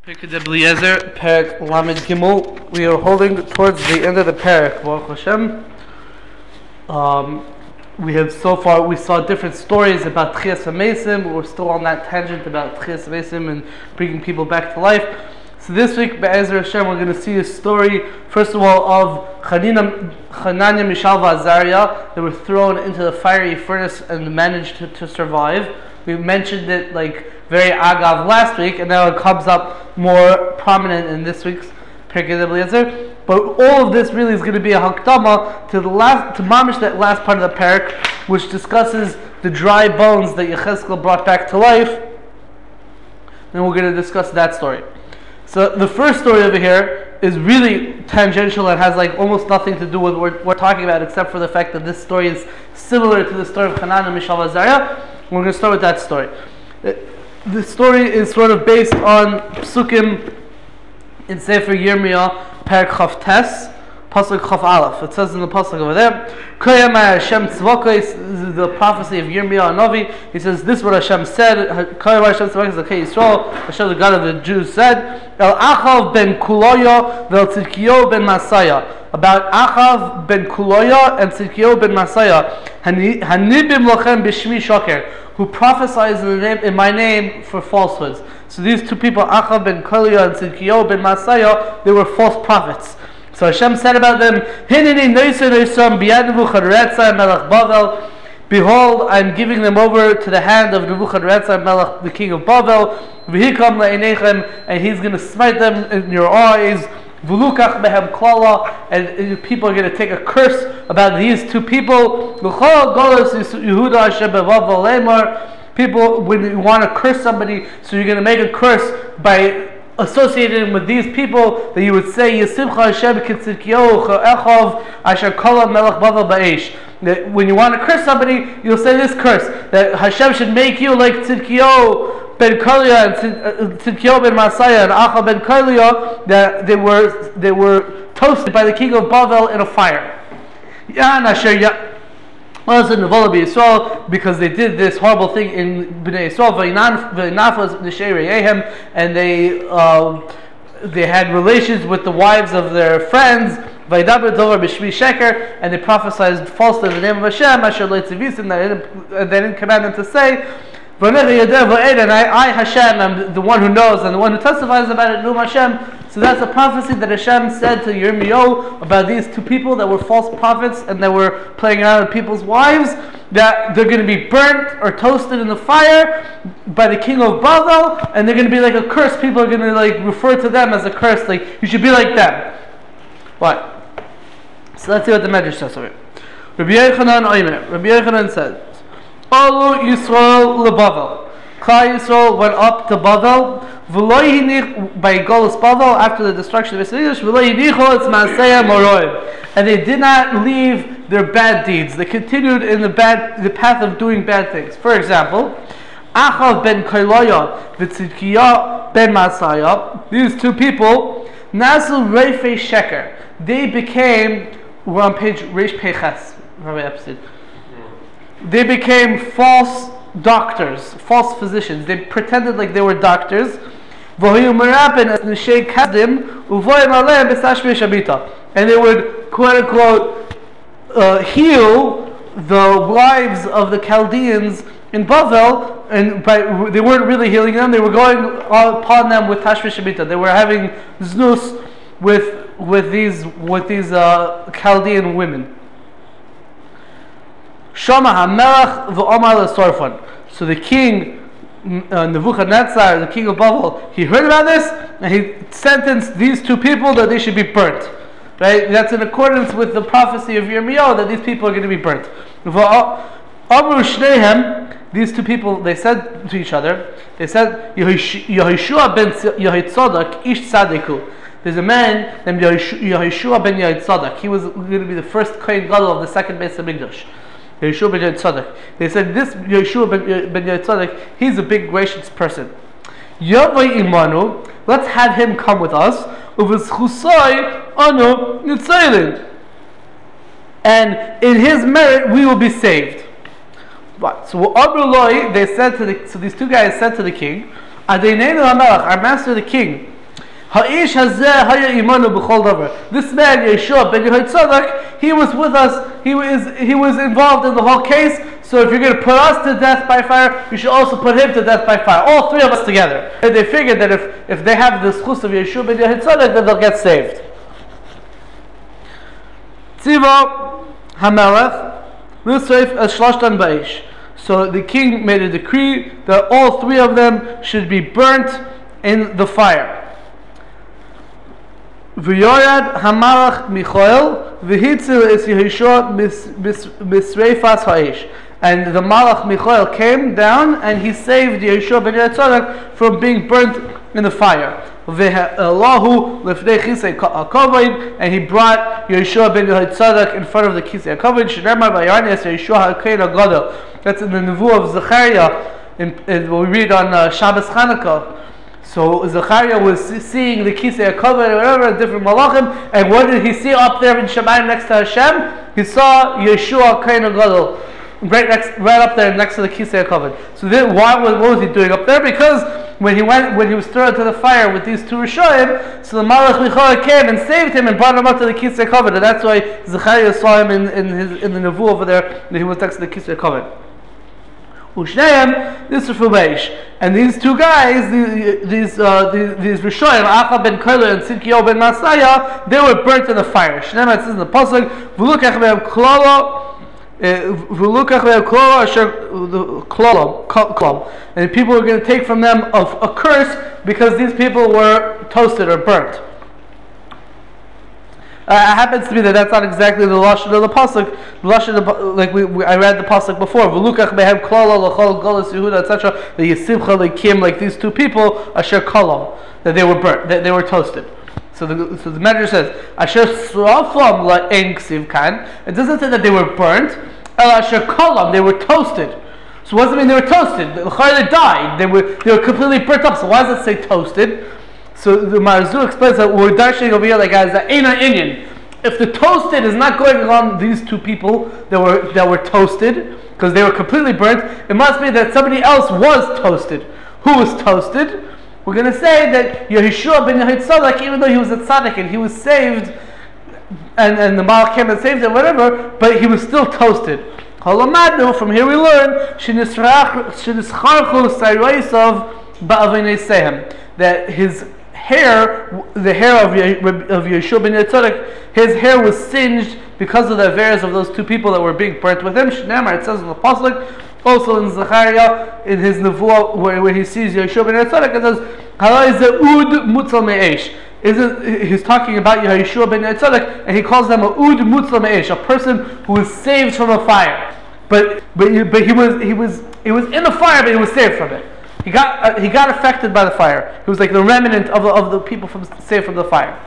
Pirkei Eliezer, Perek Lamed Gimel. We are holding towards the end of the Perek, Baruch Hashem. We saw different stories about Tchias HaMesim. We're still on that tangent about Tchias HaMesim and bringing people back to life. So this week, Be'ezer Hashem, we're going to see a story, first of all, of Hananiah, Mishael, Azariah. They were thrown into the fiery furnace and managed to survive. We mentioned it very agav last week, and now it comes up more prominent in this week's Pirkei Eliezer. But all of this really is going to be a hakdama to mamish that last part of the parak, which discusses the dry bones that Yechezkel brought back to life. And we're going to discuss that story. So the first story over here is really tangential and has almost nothing to do with what we're talking about, except for the fact that this story is similar to the story of Hananiah, Mishael, Azariah. We're going to start with that story. The story is sort of based on psukim in Sefer Yirmiyah, Perek Chaf Tes, Pasuk Chaf Aleph. It says in the pasuk over there, Koyamai Hashem Tzvokos, the prophecy of Yirmiyah Novi. He says, this is what Hashem said. Koyamai Hashem Tzvokos, the Kei Yisrael, Hashem the God of the Jews said, El Achav ben Kuloya, Vel Tzidkiyo ben Masaya. About Achav ben Kuloya and Tzidkiyo ben Masaya, Hanibim lochem b'shmi shoker, who prophesies in my name for falsehoods. So these two people, Achav ben Kuloya and Tzidkiyo ben Masaya, they were false prophets. So Hashem said about them, Hineni noisei noisam biyad Nebuchadnezzar melech Bavel. Behold, I am giving them over to the hand of Nebuchadnezzar melech, the king of Bavel. V'hikam le'einechem, and he's going to smite them in your eyes. V'lukach behem klala, and people are going to take a curse about these two people. L'chol golos Yehuda Hashem bevavel lemar. People, when you want to curse somebody, so you're going to make a curse by associating with these people, that you would say Yisivcha Hashem kitzidkiyahu echav asher kala melech bavel ba'esh. That when you want to curse somebody, you'll say this curse, that Hashem should make you like Tzidkiyahu ben Kuloya and Tzidkiyahu ben Masaya and Achav ben Kuloya, that they were toasted by the king of Bavel in a fire. Well, it's in the Nevolah Yisrael, because they did this horrible thing in Bnei Yisrael, and they had relations with the wives of their friends, and they prophesied falsely in the name of Hashem, and they didn't command them to say, and I, Hashem, am the one who knows and the one who testifies about it, Hashem. So that's a prophecy that Hashem said to Yirmiyahu about these two people that were false prophets and that were playing around with people's wives, that they're going to be burnt or toasted in the fire by the king of Bavel, and they're going to be like a curse. People are going to refer to them as a curse, you should be like them. What? So let's see what the Medrash says over here. Rabbi Yochanan said, Olu Yisrael leBavel. Klal Yisrael went up to Bavel. By Golus Bavel, after the destruction of Israel, and they did not leave their bad deeds. They continued in the path of doing bad things. For example, Achav ben Kuloya v'Tzidkiya ben Masaya, these two people, Nasu Reifei Sheker, they became, we're on page Reish Peches, they became false doctors, false physicians. They pretended like they were doctors. And they would, quote unquote, heal the wives of the Chaldeans in Bavel, and they weren't really healing them. They were going upon them with Tashmish Shabita. They were having znus with these Chaldean women. Shama HaMelech v'Omar LeSorfan. So the king, Nebuchadnezzar, the king of Bavel, he heard about this and he sentenced these two people that they should be burnt. Right? That's in accordance with the prophecy of Yirmiyah that these people are going to be burnt. Amru Shnehem, these two people, they said to each other, they said, Yehoshua ben Yehotzadok, Ish Tzadiku. There's a man named Yehoshua ben Yehotzadok. He was going to be the first Kohen Gadol of the second Beis HaMikdash. Yehoshua ben Yehotzadok. They said, this Yehoshua ben Yehotzadok, he's a big gracious person. Yavai imanu, let's have him come with us. Uv'zchusai anu nitzaylin, and in his merit we will be saved. Right. So Abruloi, they said to so these two guys said to the king, Adeinenu HaMelech, our master the king, Ha'ish hazeh haya imanu b'chol davar. This man Yeshua ben Yehoitzadok, he was with us. He was involved in the whole case. So if you're going to put us to death by fire, you should also put him to death by fire. All three of us together. And they figured that if they have the schus of Yeshua ben Yehoitzadok, then they'll get saved. Tziva Hamelech L'Seif Es Shlashtan Ba'ish. So the king made a decree that all three of them should be burnt in the fire. V'yoyad Hamalach Michael V'hitzil Es Yehoshua Misreifas Ha'ish. And the Malach Michael came down and he saved Yeshua ben Yehoitzadok from being burnt in the fire. V'Allahu Lefnei Chisei HaKavod, and he brought Yeshua ben Yehoitzadok in front of the Chisei HaKavod. Shneimar V'Yarnes Yeshua HaKohen HaGadol. That's in the Nevuah of Zechariah, in what we read on Shabbos Chanukah. So Zechariah was seeing the Kisei HaKavod or whatever, different malachim, and what did he see up there in Shemayim next to Hashem? He saw Yeshua HaKohen HaGadol, right up there next to the Kisei HaKavod. So then, what was he doing up there? Because when he was thrown into the fire with these two Rishonim, so the Malach Michael came and saved him and brought him up to the Kisei HaKavod, and that's why Zechariah saw him in the Nevuah over there, that he was next to the Kisei HaKavod. Ushneim, this is Fubaysh. And these two guys, these Rishonim, Acha ben Koler and Tzidkiyahu ben Masaya, they were burnt in the fire. Shneim, it says in the pasuk, V'lukach me'em klolo, and people are going to take from them a curse because these people were toasted or burnt. It happens to be that that's not exactly the lashon of the pasuk. The lashon, like I read the pasuk before, v'lukach mehem klala l'chol golos Yehuda, etc. The Yisimcha lekim, like these two people, asher kolam, that they were burnt, that they were toasted. So the Medrash says, asher srafam la'en ksiv kan. It doesn't say that they were burnt. El asher kolam, they were toasted. So what does it mean they were toasted? They died. They were completely burnt up. So why does it say toasted? So the Marzul explains that we're dashing over here like as an Indian. If the toasted is not going on these two people that were toasted because they were completely burnt, it must be that somebody else was toasted. Who was toasted? We're going to say that Yeshua ben Yehoitzadok, even though he was a tzaddik and he was saved, and the Malach came and saved him, whatever, but he was still toasted. From here we learn that his hair, the hair of Yeshua ben Yehoitzadok, his hair was singed because of the affairs of those two people that were being burnt with him. Shneimar, it says in the pasuk, also in Zechariah, in his nevuah, where he sees Yeshua ben Yehoitzadok, it says, "Halai ze'ud mutzal me'esh." He's talking about Yeshua ben Yehoitzadok, and he calls them a ud mutzal me'esh, a person who was saved from a fire. But he was in the fire, but he was saved from it. He got affected by the fire. He was like the remnant of the people saved from the fire.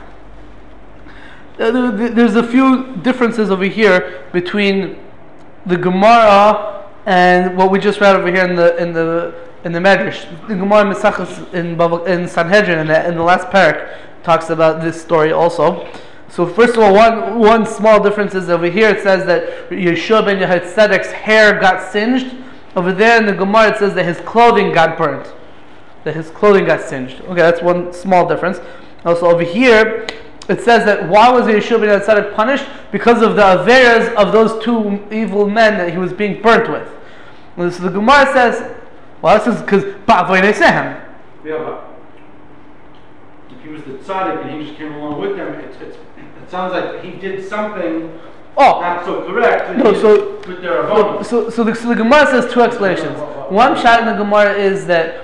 There's a few differences over here between the Gemara and what we just read over here in the Medrash. The Gemara in Sanhedrin in the last parak talks about this story also. So first of all, one small difference is over here it says that Yeshua ben Yehoitzadok's hair got singed. Over there in the Gemara it says that his clothing got burnt. That his clothing got singed. Okay, that's one small difference. Also over here it says that why was Yeshua ben Yehoitzadok punished? Because of the averas of those two evil men that he was being burnt with. So the Gemara says, well, this is because ba'avoinei sehem. Yeah, but if he was the tzaddik and he just came along with them, it sounds like he did something not so correct. And no, so with their avodas. So the Gemara says two explanations. One shot in the Gemara is that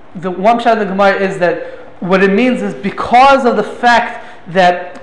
what it means is because of the fact that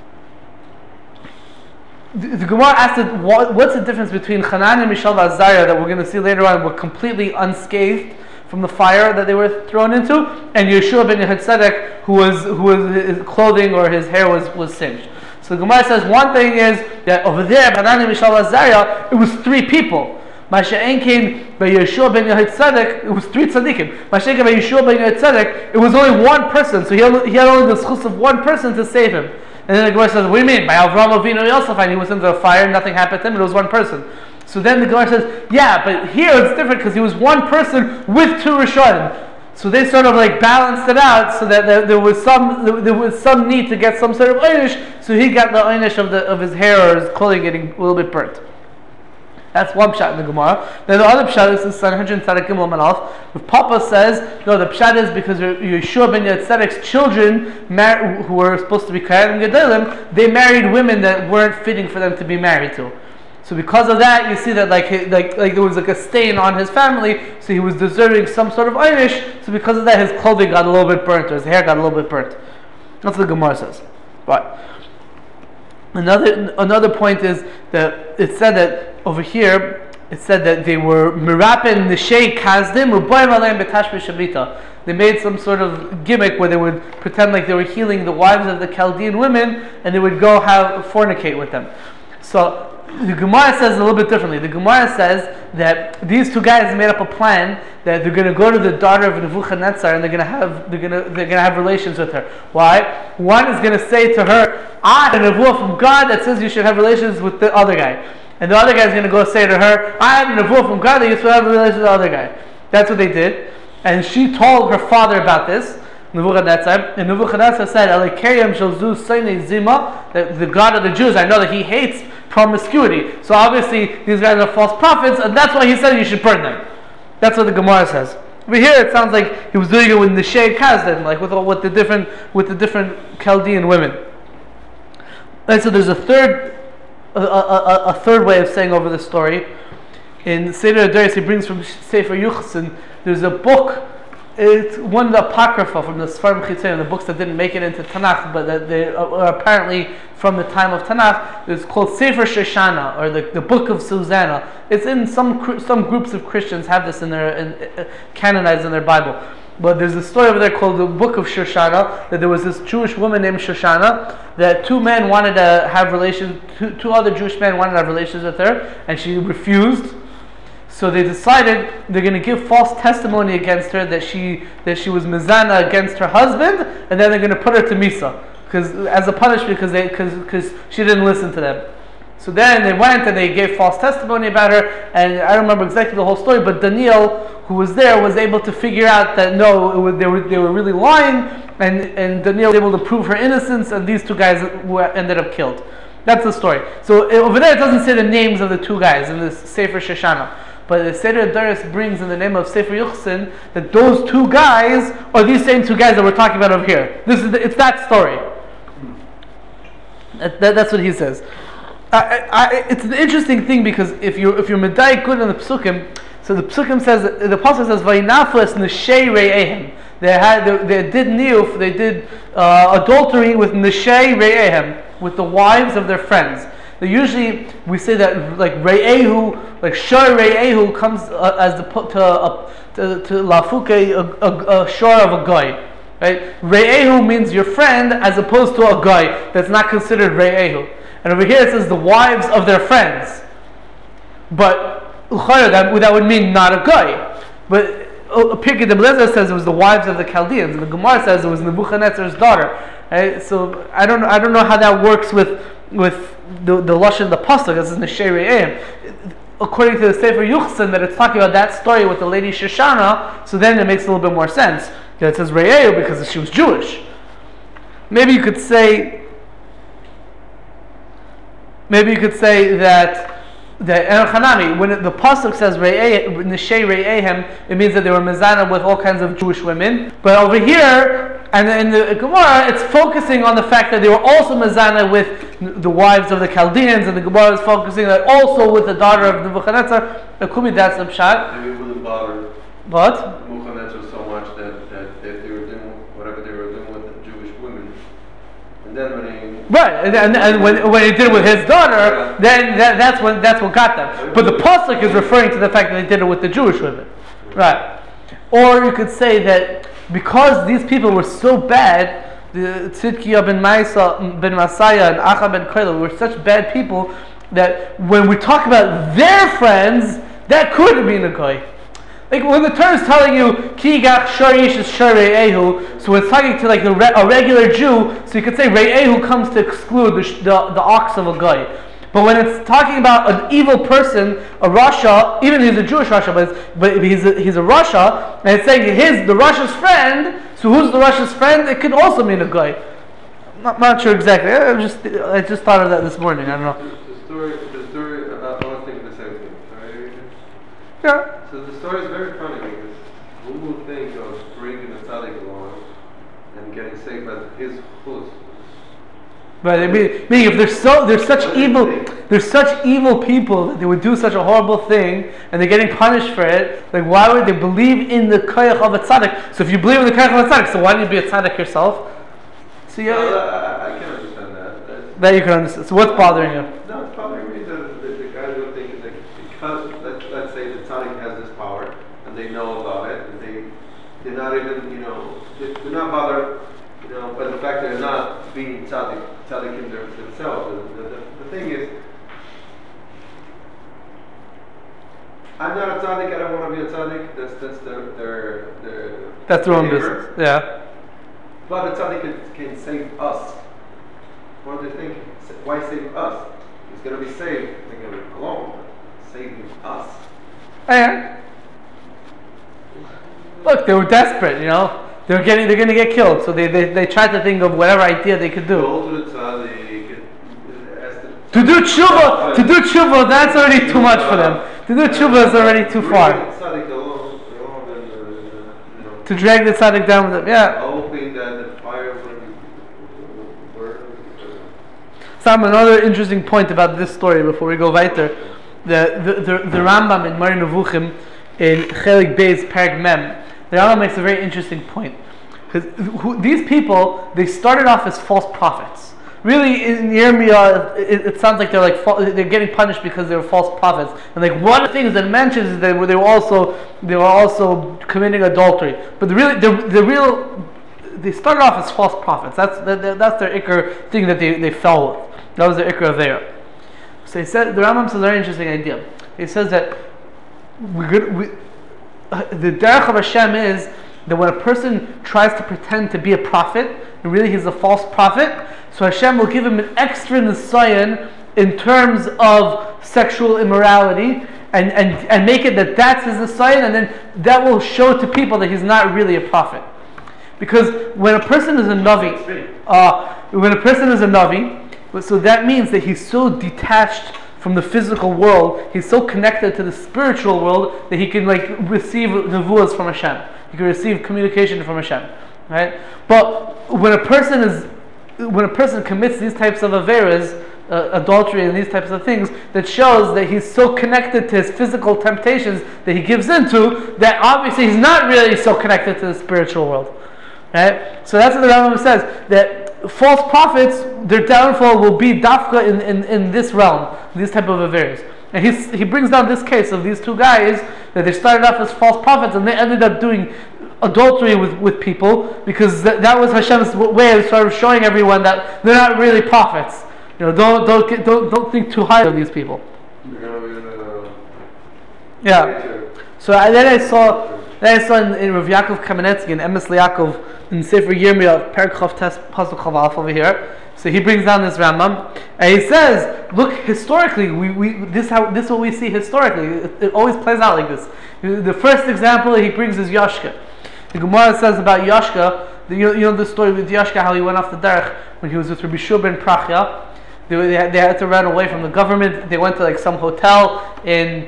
the Gemara asked what's the difference between Hanan and Mishael and Azariah that we're going to see later on were completely unscathed from the fire that they were thrown into, and Yeshua ben Yehoitzadok who his clothing or his hair was singed. So the Gemara says one thing is that over there, Hanan and Mishael and Azariah, it was three people. Masha'en came by Yeshua ben Yehoitzadok, it was three tzaddikim. Masha'en came by Yeshua ben Yehoitzadok, it was only one person, so he had only the schus of one person to save him. And then the Gemara says, what do you mean? By Avraham Avinu Yosef, and he was into a fire, nothing happened to him, it was one person. So then the Gemara says, yeah, but here it's different because he was one person with two Rishonim. So they sort of like balanced it out so that there was some need to get some sort of einish. So he got the einish of his hair or his clothing getting a little bit burnt. That's one pshat in the Gemara. Then the other pshat is Sanhedrin Tzaddik Gimel Manalf. If Papa says, no, the pshat is because Yeshua ben Yetzedek's children, who were supposed to be Kayanim Gedolim, they married women that weren't fitting for them to be married to. So because of that, you see that like there was like a stain on his family, so he was deserving some sort of einish. So because of that, his clothing got a little bit burnt, or his hair got a little bit burnt. That's what the Gemara says. Right. Another point is that it said that over here, it said that they were mirapen nishei kazdim u'boyim aleim betashmi shabita. They made some sort of gimmick where they would pretend like they were healing the wives of the Chaldean women, and they would go fornicate with them. So the Gemara says a little bit differently. The Gemara says that these two guys made up a plan that they're going to go to the daughter of Nebuchadnezzar and they're going to have relations with her. Why? One is going to say to her, "I have a nevuah from God that says you should have relations with the other guy," and the other guy is going to go say to her, "I have a nevuah from God that you should have relations with the other guy." That's what they did, and she told her father about this. Nebuchadnezzar, and Nebuchadnezzar said, "Elikayim shel zu seinei zima," that the God of the Jews, I know that he hates promiscuity. So obviously these guys are false prophets, and that's why he said you should burn them. That's what the Gemara says. Over here it sounds like he was doing it with Nishei Kazdim, like with the different Chaldean women. And so there's a third way of saying over the story. In Seder Adoros, he brings from Sefer Yuchsin. There's a book. It's one of the apocrypha from the Sfarim Chitzanim, the books that didn't make it into Tanakh, but that they are apparently from the time of Tanakh. It's called Sefer Shoshana, or the Book of Susanna. It's in some groups of Christians have this in their canonized in their Bible. But there's a story over there called the Book of Shoshana, that there was this Jewish woman named Shoshana, that two other Jewish men wanted to have relations with her, and she refused. So they decided they're going to give false testimony against her that she was mizana against her husband, and then they're going to put her to misa as a punishment because she didn't listen to them. So then they went and they gave false testimony about her, and I don't remember exactly the whole story, but Daniel, who was there, was able to figure out that no, they were really lying, and Daniel was able to prove her innocence, and these two guys ended up killed. That's the story. So over there it doesn't say the names of the two guys in this Sefer Shoshana. But the Seder Adoros brings in the name of Sefer Yuchsin that those two guys are these same two guys that we're talking about over here. It's that story. That's what he says. It's an interesting thing because if you're medayik good in the Psukim, so the Psukim says, the Pasuk says, "Vayinafles neshei re'ehem." They did niyuf, they did adultery with neshei re'ehem, with the wives of their friends. Usually we say that like Re'ehu, like Shor Re'ehu comes as to lafuke a shor of a guy, right? Re'ehu means your friend as opposed to a guy that's not considered Re'ehu. And over here it says the wives of their friends, but that would mean not a guy. But Pirkei D'Belezer says it was the wives of the Chaldeans, and the Gemara says it was Nebuchadnezzar's daughter. Right? So I don't know how that works with the lashon of the pasuk. This is Neshei Re'eim. According to the Sefer Yuchsin, that it's talking about that story with the lady Shoshana, so then it makes a little bit more sense. It says Re'eu because she was Jewish. Maybe you could say that Hanami, when the pasuk says Neshei Re'ehem, it means that they were mezana with all kinds of Jewish women. But over here, and in the Gemara, it's focusing on the fact that they were also mezana with the wives of the Chaldeans, and the Gemara is focusing that also with the daughter of Nebuchadnezzar. It could be that's the pshat. Maybe with the daughter. But Nebuchadnezzar so much that they were doing whatever they were doing with the Jewish women, and then when he and when he did it with his daughter, then that's what got them. But the pasuk is referring to the fact that they did it with the Jewish women, right? Or you could say that because these people were so bad, the Tzidkiah ben Masaya and Acha ben Koila were such bad people that when we talk about their friends, that could have been a guy. Like when the Torah is telling you Ki gach sharish is Re'ehu, so it's talking to like a regular Jew, so you could say Re'ehu comes to exclude the ox of a guy. But when it's talking about an evil person, a Rasha, even if he's a Jewish Rasha, but he's a Rasha, and it's saying the Rasha's friend, so who's the Rasha's friend? It could also mean a guy. I'm not sure exactly. I just thought of that this morning. I don't know. The story about I was thinking the same thing. Sorry. Yeah. So the story is very funny because who would think of bringing a tzaddik along and getting saved by his chus? But I mean, if there's such evil people that they would do such a horrible thing, and they're getting punished for it. Like, why would they believe in the koyach of a tzaddik? So if you believe in the koyach of a tzaddik, so why don't you be a tzaddik yourself? So yeah, I can understand that. That you can understand. So what's bothering you? No, it's bothering me that the guys are thinking that because let's say the tzaddik has this power and they know about it, and they're not even they're not bothered by the fact that they're not being tzaddik in themselves. The thing is, I'm not a tzaddik. I don't want to be a tzaddik. That's their own behavior. business. Yeah. But a tzaddik can save us. What are they thinking? Why save us? He's going to be saved. They're going to be alone. Saving us. Yeah. Look, they were desperate. They're going to get killed. So they tried to think of whatever idea they could do. Go to the tzaddik. To do tshuva, that's already too much for them. To do tshuva is already too far. To drag the tzaddik down with them, yeah. Hoping that the fire would burn. Sam, another interesting point about this story before we go weiter. The Rambam in Moreh Nevuchim in Chelik Beis Perek Mem, the Rambam makes a very interesting point. Because these people, they started off as false prophets. Really, in Yirmiyah, it sounds like they're getting punished because they were false prophets. And like one of the things that mentions is that they were also committing adultery. But they started off as false prophets. That's their ikar thing that they fell with. That was their ikar avera. So he said, the Rambam says a very interesting idea. He says that the derech of Hashem is that when a person tries to pretend to be a prophet, and really he's a false prophet, so Hashem will give him an extra nisayon in terms of sexual immorality, and make it that's his nisayon, and then that will show to people that he's not really a prophet. Because when a person is a navi, so that means that he's so detached from the physical world, he's so connected to the spiritual world that he can receive nevuahs from Hashem. He can receive communication from Hashem, right? But when a person commits these types of averas, adultery and these types of things, that shows that he's so connected to his physical temptations that he gives into, that obviously he's not really so connected to the spiritual world, right? So that's what the Rambam says, that false prophets, their downfall will be dafka in this realm, these type of averas. And he brings down this case of these two guys that they started off as false prophets and they ended up doing adultery with people because that was Hashem's way of sort of showing everyone that they're not really prophets. Don't think too high of these people. Yeah. So then I saw in Rav Yaakov Kamenetsky in Emes Liakov in Sefer Yirmiyah Perek Chav Tes Pasuk Chav Aleph over here. So he brings down this Rambam and he says, look, historically, this is what we see historically. It always plays out like this. The first example he brings is Yashka. The Gemara says about Yashka, you know the story with Yashka, how he went off the derech when he was with Rabbi Shua ben Prachya. They had to run away from the government. They went to some hotel in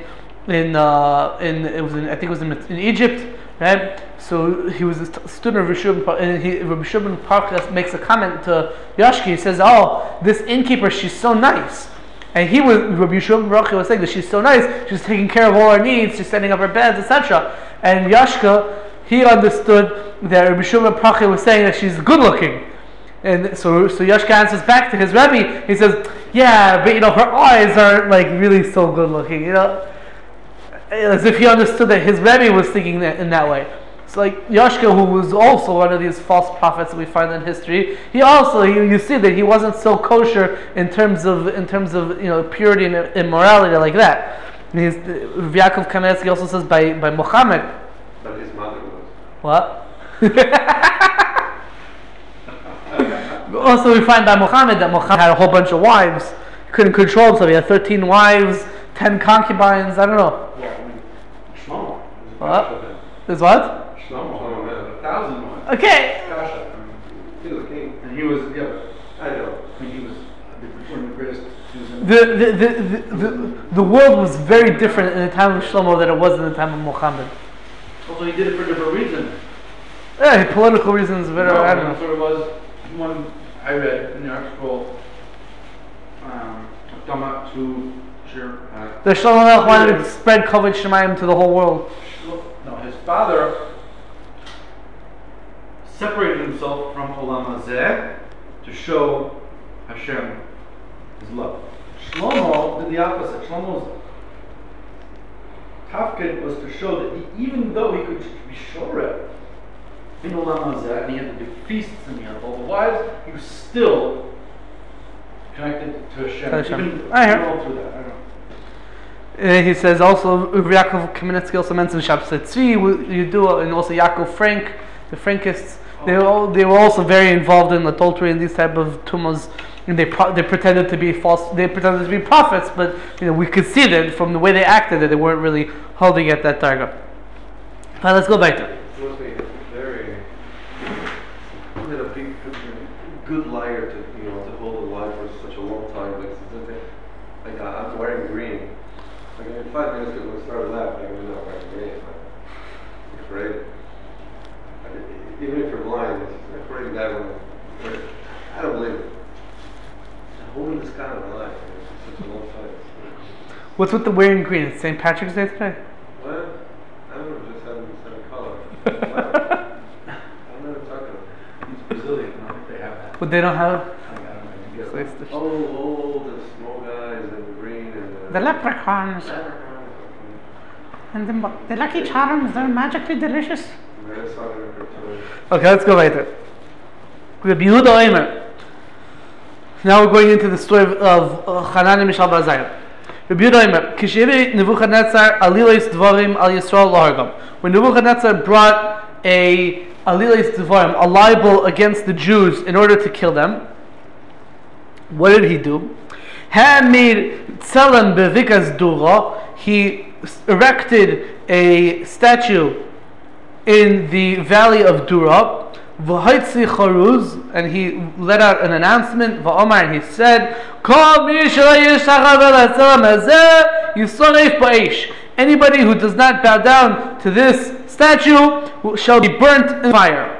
Egypt, right? So he was a student of Rabbi Shua, and Rabbi Shua ben Prachya makes a comment to Yashka. He says, "Oh, this innkeeper, she's so nice." And Rabbi Shua ben Prachya was saying that she's so nice. She's taking care of all our needs. She's setting up our beds, etc. And Yashka, he understood that Rabbi Shua ben Prachya was saying that she's good looking. And so Yashka answers back to his Rebbe. He says, "Yeah, but her eyes aren't really so good looking." As if he understood that his Rebbe was thinking that in that way. So Yashka, who was also one of these false prophets that we find in history, he also you see that he wasn't so kosher in terms of purity and immorality like that. Rav Yaakov Kamenetsky also says by Muhammad. But his mother was. What? Also, we find by Muhammad that Muhammad had a whole bunch of wives, He couldn't control himself. He had 13 wives, 10 concubines. I don't know. Yeah, I mean, Shlomo. What? There's what? Shlomo had 1,000 wives. Okay. Kasha. He was a king. And he was, yeah, I know. I mean, he was one of the greatest Jews in The world was very different in the time of Shlomo than it was in the time of Muhammad. Also, he did it for a different reason. Yeah, political reasons. Better, I don't That's know. what it was. One I read in the article, Tama to The Shlomo Melech wanted to spread Kavod Shemayim to the whole world. No, his father separated himself from Olam Hazeh to show Hashem his love. Shlomo did the opposite. Shlomo's tafkid was to show that even though he could be shoreh in Olam Hazeh, and he had the big feasts and he had all the wives, he was still connected to Hashem. Even I hear. all through that. I don't know. He says also Yaakov Kamenetsky also mentions Shabbos Tzvi, Yudua, and also Yaakov Frank, the Frankists. They were also very involved in adultery and these type of tumas. And they pretended to be false. They pretended to be prophets, but we could see that from the way they acted that they weren't really holding at that target. Now let's go back to it. He must be very, a big, good liar to hold a lie for such a long time. Like I'm wearing green. Like in 5 minutes it will start laughing. I'm not wearing green. It's great. Even if you're blind, it's pretty bad when I don't believe it. Holding this kind of lie for such a long time. What's with the wearing green? It's St. Patrick's Day today? What? I don't know, just having some color. I don't know what you're talking about. He's Brazilian. I don't think they have that. But they don't have. I don't know. Oh, the small guys and the green and The leprechauns and the Lucky Charms. They're magically delicious. Okay, let's go later. Rabbi Yehuda Omer. Now we're going into the story of Hanani Mishael bar Azariah. Rabbi Yehuda Omer, Kishevi Nebuchadnezzar alilos dvarim al Yisrael lahargam. When Nebuchadnezzar brought a alilos dvarim, a libel against the Jews in order to kill them, what did he do? Hamir tzelem bevikas dura. He erected a statue in the valley of Dura. V'haitzi charuz, and he let out an announcement. V'omar, and he said, "Kol mi sheyishachav el hatzelam hazeh yisaref ba'esh." Anybody who does not bow down to this statue shall be burnt in fire.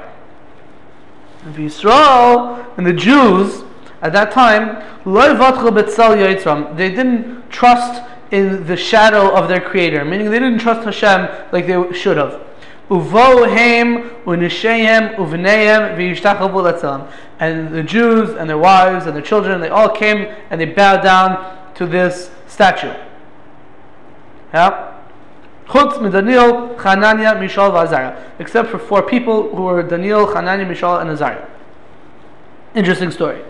And Yisrael and the Jews at that time, lo vatchu b'tzel yitzram, they didn't trust in the shadow of their Creator, meaning they didn't trust Hashem like they should have. Uvohem unishehem uvneihem v'yishtachavu latzelam, and the Jews and their wives and their children, they all came and they bowed down to this statue. Yeah. Chutz mi Daniel, Hananiah, Mishael, v'Azariah, except for 4 people who were Daniel, Hananiah, Mishael, and Azariah. Interesting story.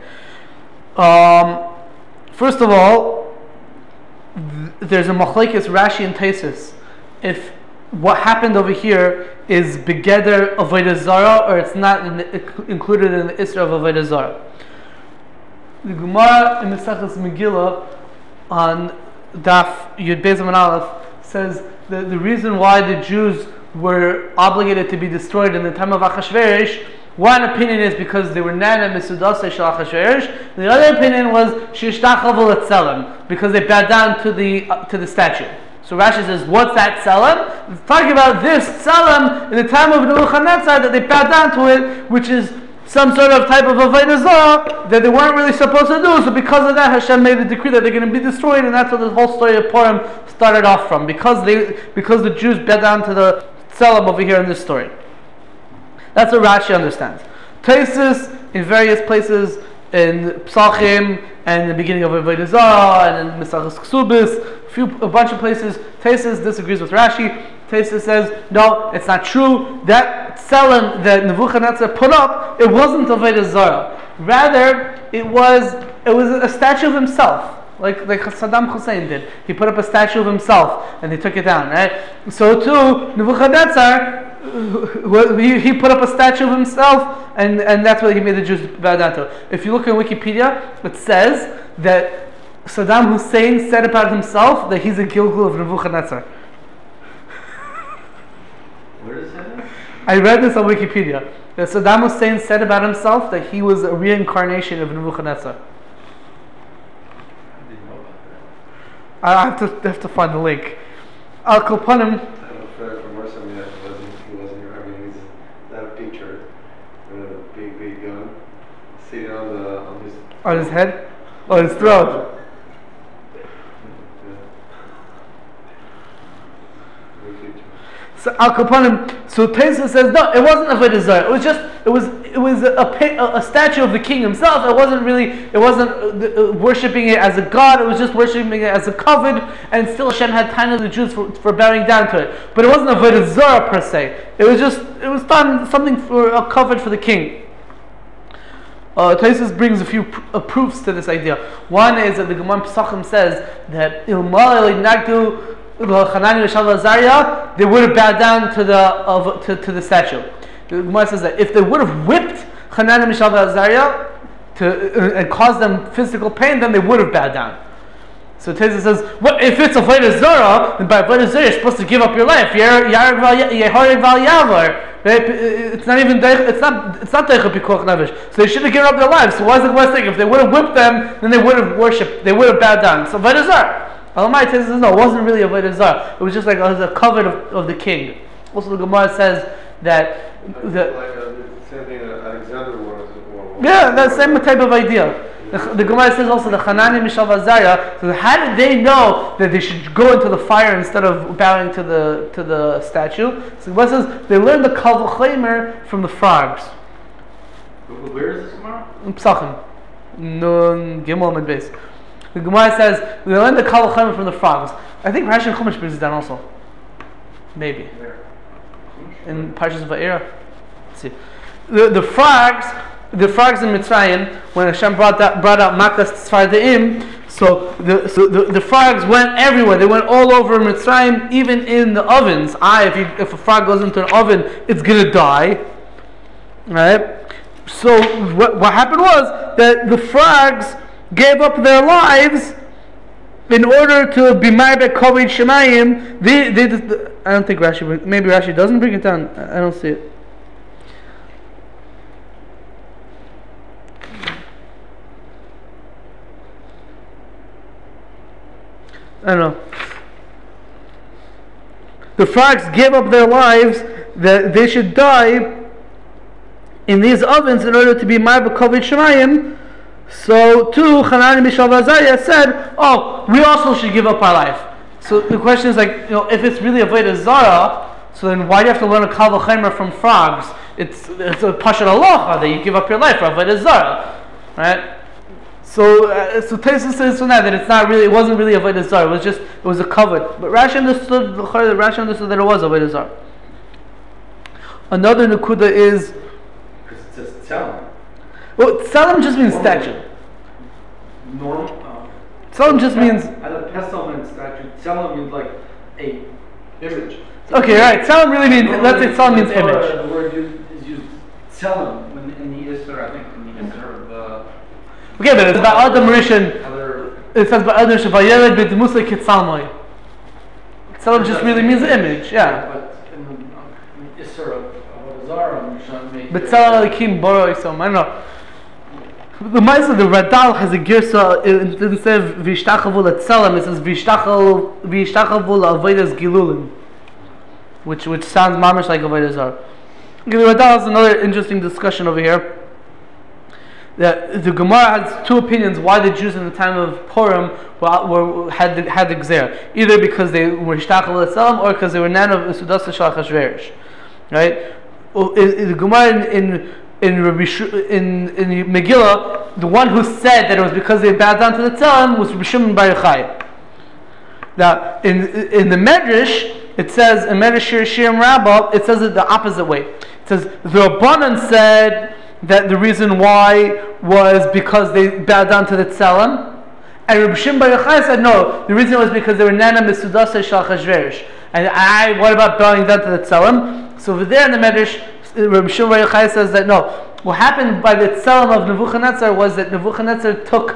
First of all, there's a machlekes Rashi and Taisus if what happened over here is begeder avodah zara or it's not included in the Isra of avodah zara. The Gemara in Maseches Megillah on Daf Yud Beis Amud Aleph says that the reason why the Jews were obligated to be destroyed in the time of Achashverosh, one opinion is because they were nana misudasei shel Achashverosh. The other opinion was shishtachavu letzelem, because they bowed down to the statue. So Rashi says, what's that tzelem? It's talking about this tzelem in the time of Nebuchadnezzar that they bowed down to it, which is some sort of type of avodah zarah that they weren't really supposed to do. So because of that, Hashem made a decree that they're going to be destroyed, and that's what this whole story of Purim started off from. Because the Jews bowed down to the tzelem over here in this story. That's what Rashi understands. Taisus in various places in Psachim and the beginning of Avodah Zarah and in Maseches Ksubis, a bunch of places. Taisus disagrees with Rashi. Taisus says, no, it's not true. That tzelem that Nebuchadnezzar put up, it wasn't Avodah Zarah. Rather, it was a statue of himself. Like Saddam Hussein did. He put up a statue of himself and they took it down, right? So too, Nebuchadnezzar, he put up a statue of himself and that's what he made the Jews bow down to. If you look in Wikipedia, it says that Saddam Hussein said about himself that he's a Gilgul of Nebuchadnezzar. Where does that? I read this on Wikipedia. That Saddam Hussein said about himself that he was a reincarnation of Nebuchadnezzar. I didn't know about that. I have to find the link. Al Kopanim. I have a friend from Warsaw, he wasn't here. I mean, he's not a picture with a big gun sitting on his head? On his throat. So Al Kapanim, so Taisa says no, it wasn't Avodah Zarah. It was a statue of the king himself. It wasn't worshiping it as a god. It was just worshiping it as a kavod, and still Hashem had time of the Jews for bowing down to it. But it wasn't Avodah Zarah per se. It was done something for a kavod for the king. Taisus brings a few proofs to this idea. One is that the Gemara Pesachim says that Ilmal Nagdu Hanani Mishav Azariah, they would have bowed down to the statue. The Gemara says that if they would have whipped Hanani Mishav Azariah and caused them physical pain, then they would have bowed down. So Taisus says, what if it's Avodah Zarah? Then by Avodah Zarah you're supposed to give up your life. It's not Deicha Pikuach Nefesh. So they should have given up their lives. So why is the Gemara saying if they would have whipped them, then they would have worshipped, they would have bowed down? So Avodah Zarah. Alamai says no, it wasn't really Avodah Zarah. It was just like a kavod of the king. Also, the Gemara says that the same thing that Alexander was. Yeah, that same type of idea. The Gemara says also the Hanani Mishav Azariah. So how did they know that they should go into the fire instead of bowing to the statue? So the Gemara says they learned the Kal V'Chomer from the frogs. Where is this Gemara? In Pesachim, Nun Gimel Amud Beis. The Gemara says they learned the Kal V'Chomer from the frogs. I think Rashi and Chumash brings it down also. Maybe. Where? In Parshas Va'era. Let's see. The frogs in Mitzrayim, when Hashem brought out Makas Tzfardeim, so the frogs went everywhere. They went all over Mitzrayim, even in the ovens. If a frog goes into an oven, it's gonna die. Right? So what happened was that the frogs gave up their lives in order to be married Koved Shemayim. I don't think Rashi. Maybe Rashi doesn't bring it down. I don't see it. I don't know. The frogs gave up their lives that they should die in these ovens in order to be married Koved Shemayim. So too, Hanani Mishav Azariah said, "Oh, we also should give up our life." So the question is if it's really Avodah Zarah, so then why do you have to learn a Kal V'Chomer from frogs? It's a Pashut Halacha that you give up your life for Avodah Zarah, right? So Taisus says from that it wasn't really Avodah Zarah. It was a kavod. But Rashi understood that it was Avodah Zarah. Another Nakuda is Because it says Tzelem. well, Tzelem just means statue. Normal. Tzelem just means. At a pestle and statue, Tzelem means like a image. Okay, right. Tzelem really means. Let's say Tzelem means image. The word is used Tzelem in the Isser, I think, in the Isser of Okay, but it's about Adam Rishon. other. It says by Adam Rishon, "Vayeled b'demusay kitzalmoi." Tzelem just really means image. Yeah. But in the Isser of Zarah, But Tzelem Elikim Boro Yisom. I don't know. The Ma'aseh, the Radal has a girsa. It doesn't say V'ishtachavu leTzelem. It says V'ishtachavu leAvodas Gilulim, which sounds mamish like Avodah Zarah. Okay, the Radal has another interesting discussion over here. That the Gemara has two opinions why the Jews in the time of Purim had the Gzera. Either because they were Ishtachal leTzelem or because they were nan of Sudasa Shal Achashverosh. Right? The Gemara in Megillah, the one who said that it was because they bowed down to the Tzelem was Rabbi Shimon Bar Yochai. Now, in the Medrash, it says in Medrash Shir Shirim Rabbah, it says it the opposite way. It says the Rabbanan said that the reason why was because they bowed down to the Tzelem, and Rabbi Shimon Bar Yochai said no, the reason was because they were nana misudasa shal chashverish. And what about bowing down to the Tzelem? So over there in the Medrash, Rabbi Shimon Bar Yochai says that no, what happened by the Tzelem of Nebuchadnezzar was that Nebuchadnezzar took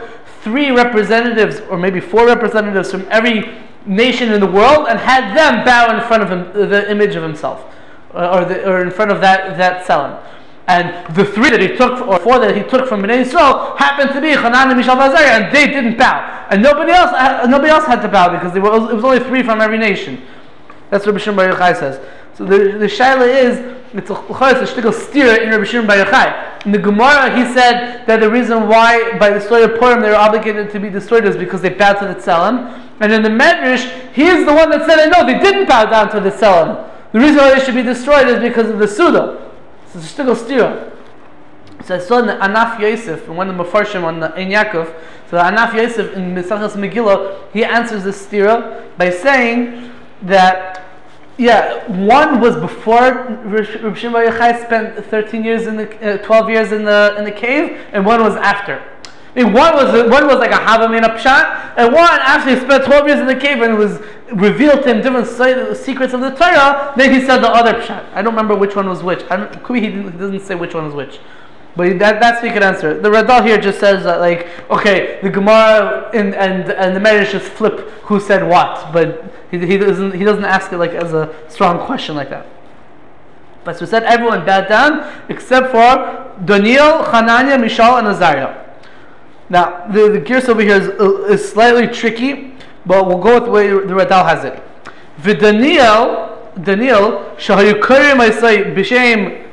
3 representatives, or maybe 4 representatives from every nation in the world, and had them bow in front of him, the image of himself, or in front of that tzelem. And the 3 that he took, or 4 that he took from Bnei Yisrael, happened to be Hananiah, Mishael, Azariah, and they didn't bow, and nobody else had to bow, because it was only 3 from every nation. That's what Rabbi Shimon Bar Yochai says. So the shaila is, it's a shtickle steer in Rabbi Shimon Bar Yochai. In the Gemara, he said that the reason why by the story of Purim they were obligated to be destroyed is because they bowed to the tzelem. And in the Medrash, he is the one that said, no, they didn't bow down to the tzelem. The reason why they should be destroyed is because of the Suda. So it's a shtickle steer. So I saw in the Anaf Yosef, in one of the Mefarshim on the Ein Yaakov, so the Anaf Yosef in Mesachas Megillah, he answers this stira by saying that, one was before Rabbi Shimon Bar Yochai spent 13 years 12 years in the cave, and one was after. I mean, one was like a Havamina Pshat, and one after he spent 12 years in the cave and it was revealed to him different secrets of the Torah. Then he said the other Pshat. I don't remember which one was which. He doesn't say which one was which. But that's what you can answer. The Radal here just says that, like, okay, the Gemara and the Medrash just flip who said what, but he doesn't ask it like as a strong question like that. But so we said everyone bowed down except for Daniel, Hananiah, Mishael, and Azariah. Now the gears over here is slightly tricky, but we'll go with the way the Radal has it. Daniel, Shahayukurim I say B'Shem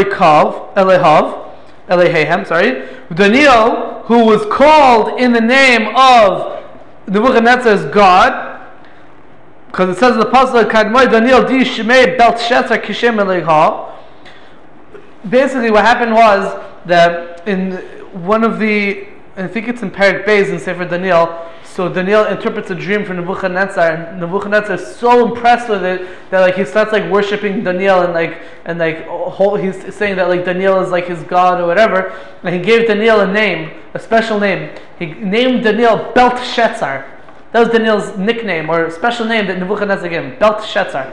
Elohim, sorry. Daniel, who was called in the name of Nebuchadnezzar's God, because it says in the Pasuk, Kadmoi Daniel di Shemei Belteshazzar Kishem Elohim. Basically, what happened was that in one of the, I think it's in Perek Beis in Sefer Daniel. So Daniel interprets a dream for Nebuchadnezzar, and Nebuchadnezzar is so impressed with it that like he starts like worshiping Daniel he's saying that like Daniel is like his god or whatever. And he gave Daniel a name, a special name. He named Daniel Belteshazzar. That was Daniel's nickname or special name that Nebuchadnezzar gave him, Belteshazzar.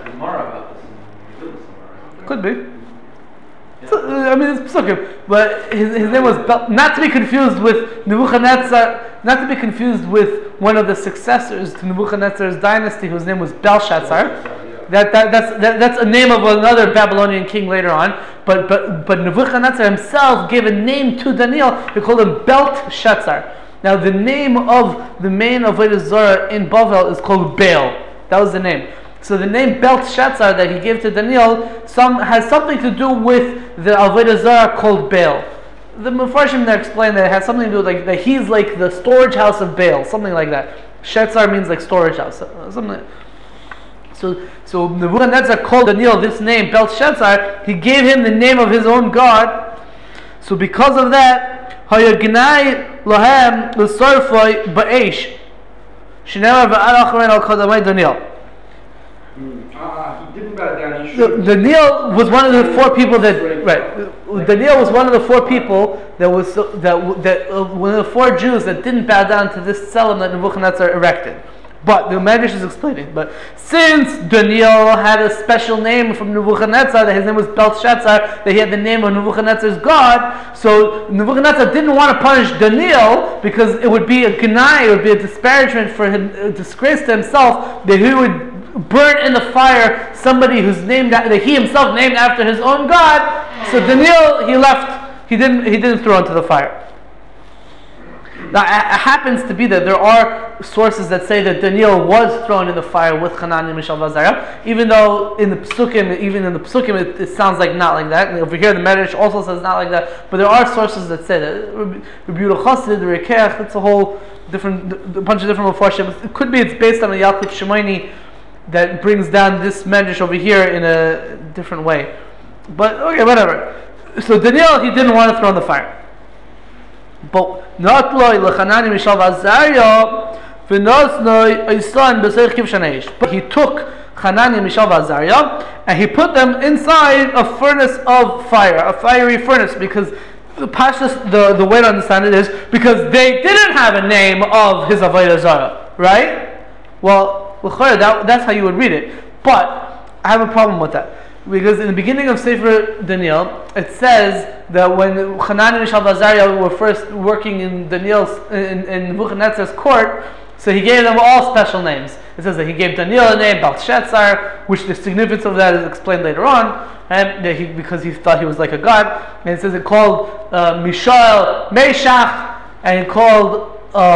Could be. So, I mean, it's Pesukim, but his name was not to be confused with Nebuchadnezzar, not to be confused with one of the successors to Nebuchadnezzar's dynasty, whose name was Belshazzar. That's a name of another Babylonian king later on. But Nebuchadnezzar himself gave a name to Daniel. They called him Belteshazzar. Now, the name of the main Avodah Zarah in Bavel is called Baal. That was the name. So the name Belteshazzar that he gave to Daniel has something to do with the Avodah Zarah called Baal. The Mefarshim there explain that it has something to do with like that he's like the storage house of Baal, something like that. Shetzar means like storage house, something. So Nebuchadnezzar called Daniel this name Belteshazzar. He gave him the name of his own god. So because of that, Hayagnai Lahem L'Sarfoi Ba'esh Shinera V'Al Acharein Al Kadamai Daniel. He didn't bow down. Daniel was one of the 4 people Daniel was one of the 4 people one of the 4 Jews that didn't bow down to this tzelem that Nebuchadnezzar erected. But the Medrash is explaining. But since Daniel had a special name from Nebuchadnezzar, that his name was Belteshazzar, that he had the name of Nebuchadnezzar's god, so Nebuchadnezzar didn't want to punish Daniel because it would be a gnai, it would be a disparagement for him, a disgrace to himself, that he would burn in the fire somebody who's named that he himself named after his own god. So Daniel, he left. He didn't throw into the fire. Now it happens to be that there are sources that say that Daniel was thrown in the fire with Hananiah, Mishael, Azariah, even though in the Pesukim, it sounds like not like that. And over here the Medrash also says not like that. But there are sources that say that. Rabbi Yehuda Chassid, the Rekeach, it's a bunch of different Mefarshim. It could be it's based on a Yalkut Shimoni that brings down this Medrash over here in a different way. But okay, whatever. So Daniel, he didn't want to throw in the fire. But not loy leChananiah Mishael Azariah v'nosnoi oisan b'seich kivshaneish. But he took Hananiah, Mishael, Azariah, and he put them inside a furnace of fire, a fiery furnace, because the Pashtus, the way to understand it is because they didn't have a name of his Avodah Zarah, right? Well, that's how you would read it. But I have a problem with that, because in the beginning of Sefer Daniel, it says that when Hananiah, Mishael, and Azariah were first working in Daniel's in Nebuchadnezzar's court, so he gave them all special names. It says that he gave Daniel a name, Belshazzar, which the significance of that is explained later on, and because he thought he was like a god. And it says it called Mishael Meshach, and he called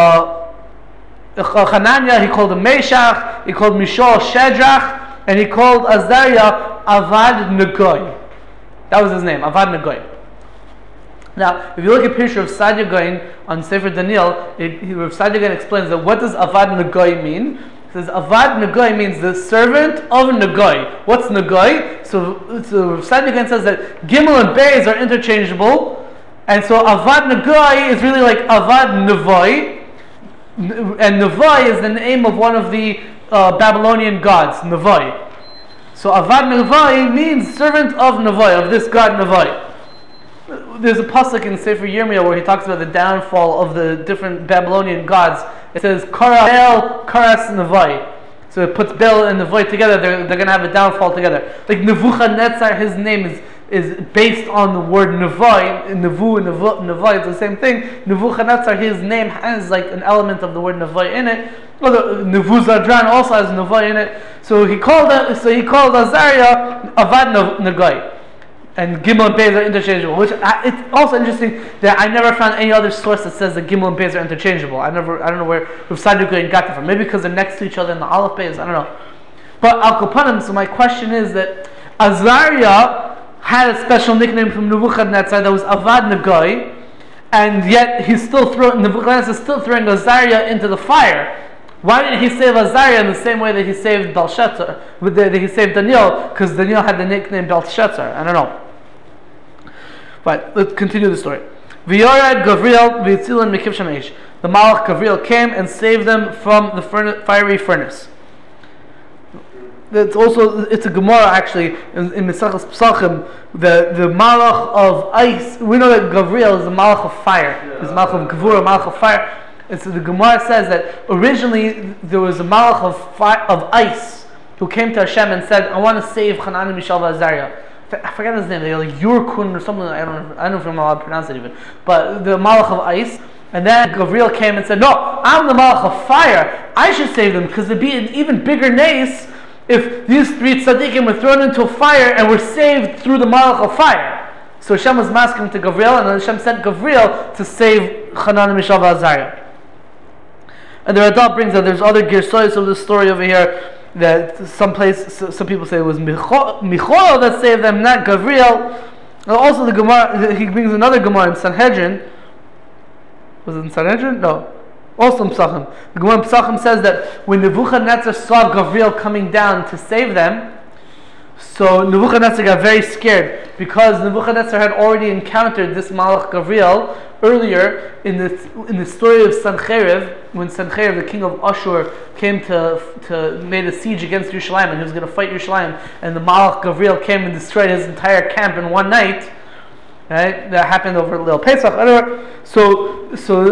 Hananiah, he called him Meshach, he called Mishael Shadrach, and he called Azariah Avad Nagoy. That was his name, Avad Nagoy. Now, if you look at a picture of Sadia Gaon on Sefer Daniel, Rav Sadia Gaon explains that what does Avad Nagoy mean? It says Avad Nagoy means the servant of Nagoy. What's Nagoy? So Rav Sadia Gaon says that Gimel and Beis are interchangeable, and so Avad Nagoy is really like Avad Navoy, and Navoy is the name of one of the Babylonian gods, Navoy. So Avad Navoy means servant of Navoy, of this god Navoy. There's a pasuk in Sefer Yirmiyah where he talks about the downfall of the different Babylonian gods. It says Kara Bel, Karas Navoy. So it puts Bel and Navoy together. They're going to have a downfall together. Like Nebuchadnezzar, his name is based on the word Navoy. Nevu and Navoy, it's the same thing. Nebuchadnezzar, his name has like an element of the word Navoy in it. Nebuzaradan also has Navoy in it. So he called Azariah Avad Nagoy. And Gimel and Beis are interchangeable, which it's also interesting that I never found any other source that says that Gimel and Beis are interchangeable. I don't know where Rav Sadia Gaon got that from. Maybe because they're next to each other in the Aleph Beis, I don't know. But Al Kapanim, so my question is that Azariah had a special nickname from Nebuchadnezzar that was Avad Nagoy, and yet Nebuchadnezzar is still throwing Azariah into the fire. Why didn't he save Azariah in the same way that he saved Belshazzar, that he saved Daniel? Because Daniel had the nickname Belshazzar. I don't know. But let's continue the story. V'yorad Gavriel v'yitzilan mikiv shemesh. The Malach Gavriel came and saved them from the fiery furnace. It's a Gemara actually in Mesachos Pesachim. The Malach of ice. We know that Gavriel is the Malach of fire. It's Malach of Gevurah, Malach of fire. And so the Gemara says that originally there was a Malach of ice who came to Hashem and said, "I want to save Hananiah, Mishael, and Azariah." I forget his name. They're like Yurkun or something. I don't know if I'm allowed to pronounce it even. But the Malach of ice. And then Gavriel came and said, "No, I'm the Malach of fire. I should save them because it'd be an even bigger nace if these three tzaddikim were thrown into a fire and were saved through the Malach of fire." So Hashem was masking to Gavriel, and Hashem sent Gavriel to save Hananiah, Mishael, and Azariah. And the Radal brings that there's other girsois of this story over here. That some people say it was Michoel that saved them, not Gavriel. And also the Gemara, he brings another Gemara in Sanhedrin. Was it in Sanhedrin? No. Also in Pesachim. The Gemara in Pesachim says that when Nebuchadnezzar saw Gavriel coming down to save them, so Nebuchadnezzar got very scared because Nebuchadnezzar had already encountered this Malach Gavriel earlier in the story of Sancheriv, when Sancheriv, the king of Ashur, came to made a siege against Yerushalayim, and he was going to fight Yerushalayim, and the Malach Gavriel came and destroyed his entire camp in one night. Right? That happened over Lil Pesach. So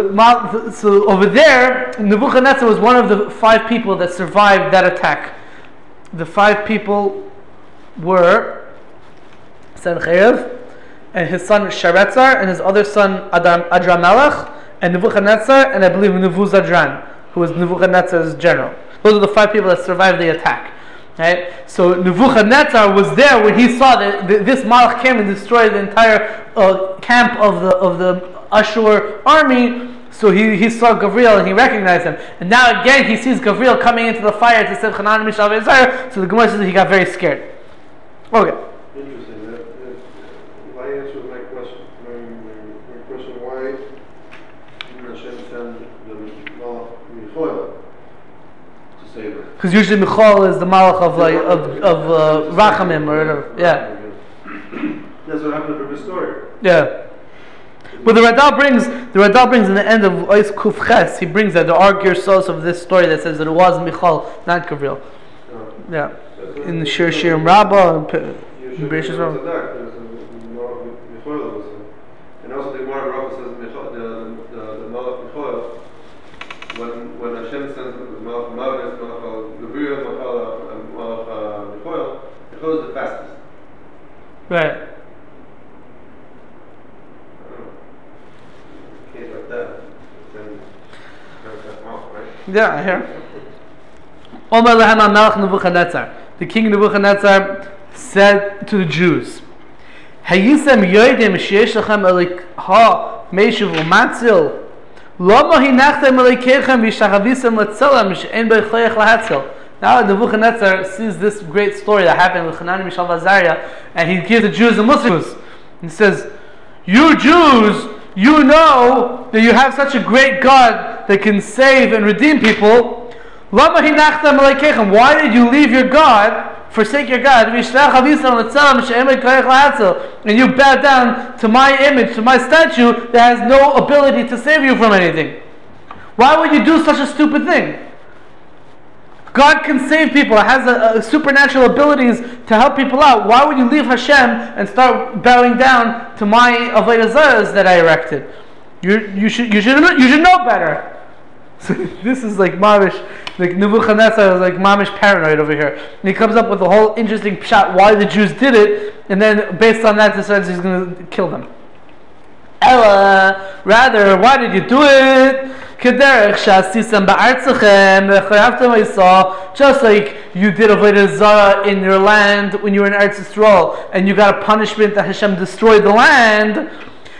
over there, Nebuchadnezzar was one of the 5 people that survived that attack. The 5 people were Sancheriv, and his son Sharetzar, and his other son Adramelech, and Nebuchadnezzar, and I believe Nebuzaradan, who was Nebuchadnezzar's general. Those are the 5 people that survived the attack. Right? So Nebuchadnezzar was there when he saw that this Malach came and destroyed the entire camp of the Ashur army. So he saw Gavriel and he recognized him. And now again he sees Gavriel coming into the fire to save Hananiah, Mishael, and Azariah. So the Gemara says that he got very scared. Okay. Interesting. That answers my question. My question: why didn't Hashem send the Malach Michoel to save her? Because usually Michoel is the Malach of Rachamim or whatever. Yeah. That's what happened in the story. Yeah. But the Radal brings in the end of Ois Kuf Ches, he brings that there are girsos of this story that says that it was Michoel, not Gavriel. Yeah. In the Shir Shirim Rabbah and Bereshis Rabbah. And also the Gemara Rabbah says the Malach Michoel, when Hashem sends the Malach Mavis, Malach Gavriel, Malach Michoel is the fastest. Right. then that's out, right? Yeah, I hear. Omer lehem HaMelech Nebuchadnezzar. The king Nebuchadnezzar said to the Jews, Hayisem yoidim sheyesh lachem elikha meishuv umatzil lama hinachtem elikechem v'shachavisem letzelam she'en b'choyach lahatzil. Now Nebuchadnezzar sees this great story that happened with Hanani, Mishael, Azariah, and he gives the Jews and Muslims. He says, you Jews, you know that you have such a great God that can save and redeem people. Why did you leave your God, forsake your God, and you bow down to my image, to my statue that has no ability to save you from anything? Why would you do such a stupid thing? God can save people, has supernatural abilities to help people out. Why would you leave Hashem and start bowing down to my Avodah Zarahs that I erected? You should know better. So this is like mamish, like Nebuchadnezzar is like mamish paranoid over here. And he comes up with a whole interesting pshat why the Jews did it, and then based on that decides he's going to kill them. Ella, rather, why did you do it? Just like you did Avodah Zarah in your land when you were in Eretz Yisrael, and you got a punishment that Hashem destroyed the land.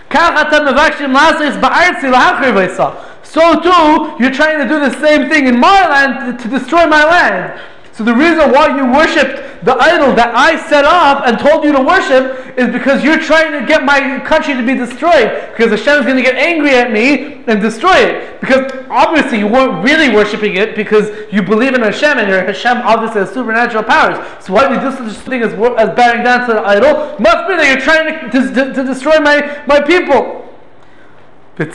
So too, you're trying to do the same thing in my land to destroy my land. So the reason why you worshipped the idol that I set up and told you to worship is because you're trying to get my country to be destroyed, because Hashem is going to get angry at me and destroy it. Because obviously you weren't really worshipping it because you believe in Hashem, and your Hashem obviously has supernatural powers. So why do you do such a thing as bowing down to the idol? Must be that you're trying to destroy my people. And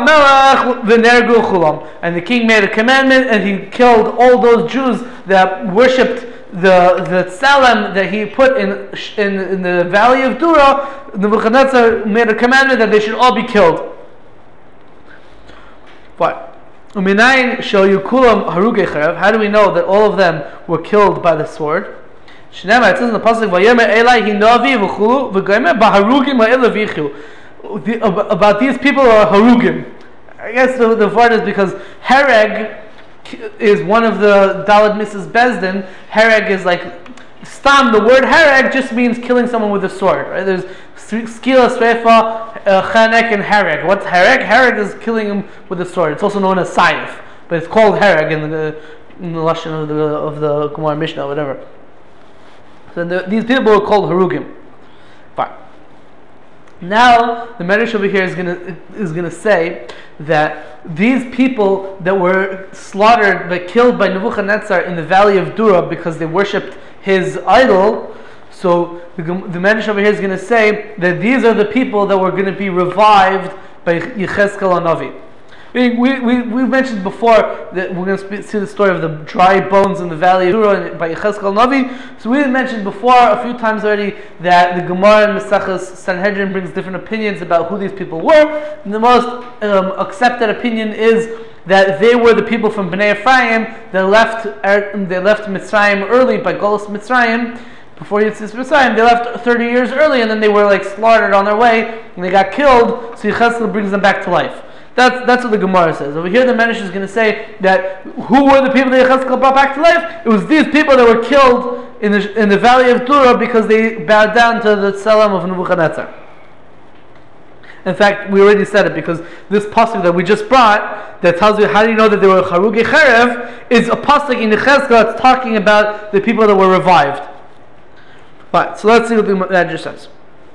the king made a commandment, and he killed all those Jews that worshipped the tzelem that he put in the valley of Dura. Nebuchadnezzar made a commandment that they should all be killed. But how do we know that all of them were killed by the sword? It says in the pasuk, about these people are harugim. I guess the word is because hereg is one of the Daled Mrs. Bezdin. Hereg is like stam. The word hereg just means killing someone with a sword. Right? There's skila, sreifa, chanek, and hereg. What's hereg? Hereg is killing him with a sword. It's also known as saif, but it's called hereg in the lashon of the Gemara Mishnah, whatever. So these people are called harugim. Fine. Now the Medrash over here is gonna say that these people that were slaughtered but killed by Nebuchadnezzar in the valley of Dura because they worshipped his idol. So the Medrash over here is going to say that these are the people that were going to be revived by Yechezkel HaNavi. We mentioned before that we're going to see the story of the dry bones in the valley of Dura by Yechezkel HaNavi. So we had mentioned before a few times already that the Gemara in Maseches Sanhedrin brings different opinions about who these people were. And the most accepted opinion is that they were the people from Bnei Ephraim that left Mitzrayim early by Golus Mitzrayim. Before Yitzis Mitzrayim, they left 30 years early, and then they were like slaughtered on their way, and they got killed. So Yechezkel brings them back to life. That's what the Gemara says. Over here the Medrash is going to say that who were the people that Yechezkel brought back to life? It was these people that were killed in the valley of Dura because they bowed down to the tzelem of Nebuchadnezzar. In fact, we already said it because this pasuk that we just brought that tells you how do you know that they were Charugi Cherev is a pasuk in Yechezkel that's talking about the people that were revived. Right, so let's see what the Medrash says.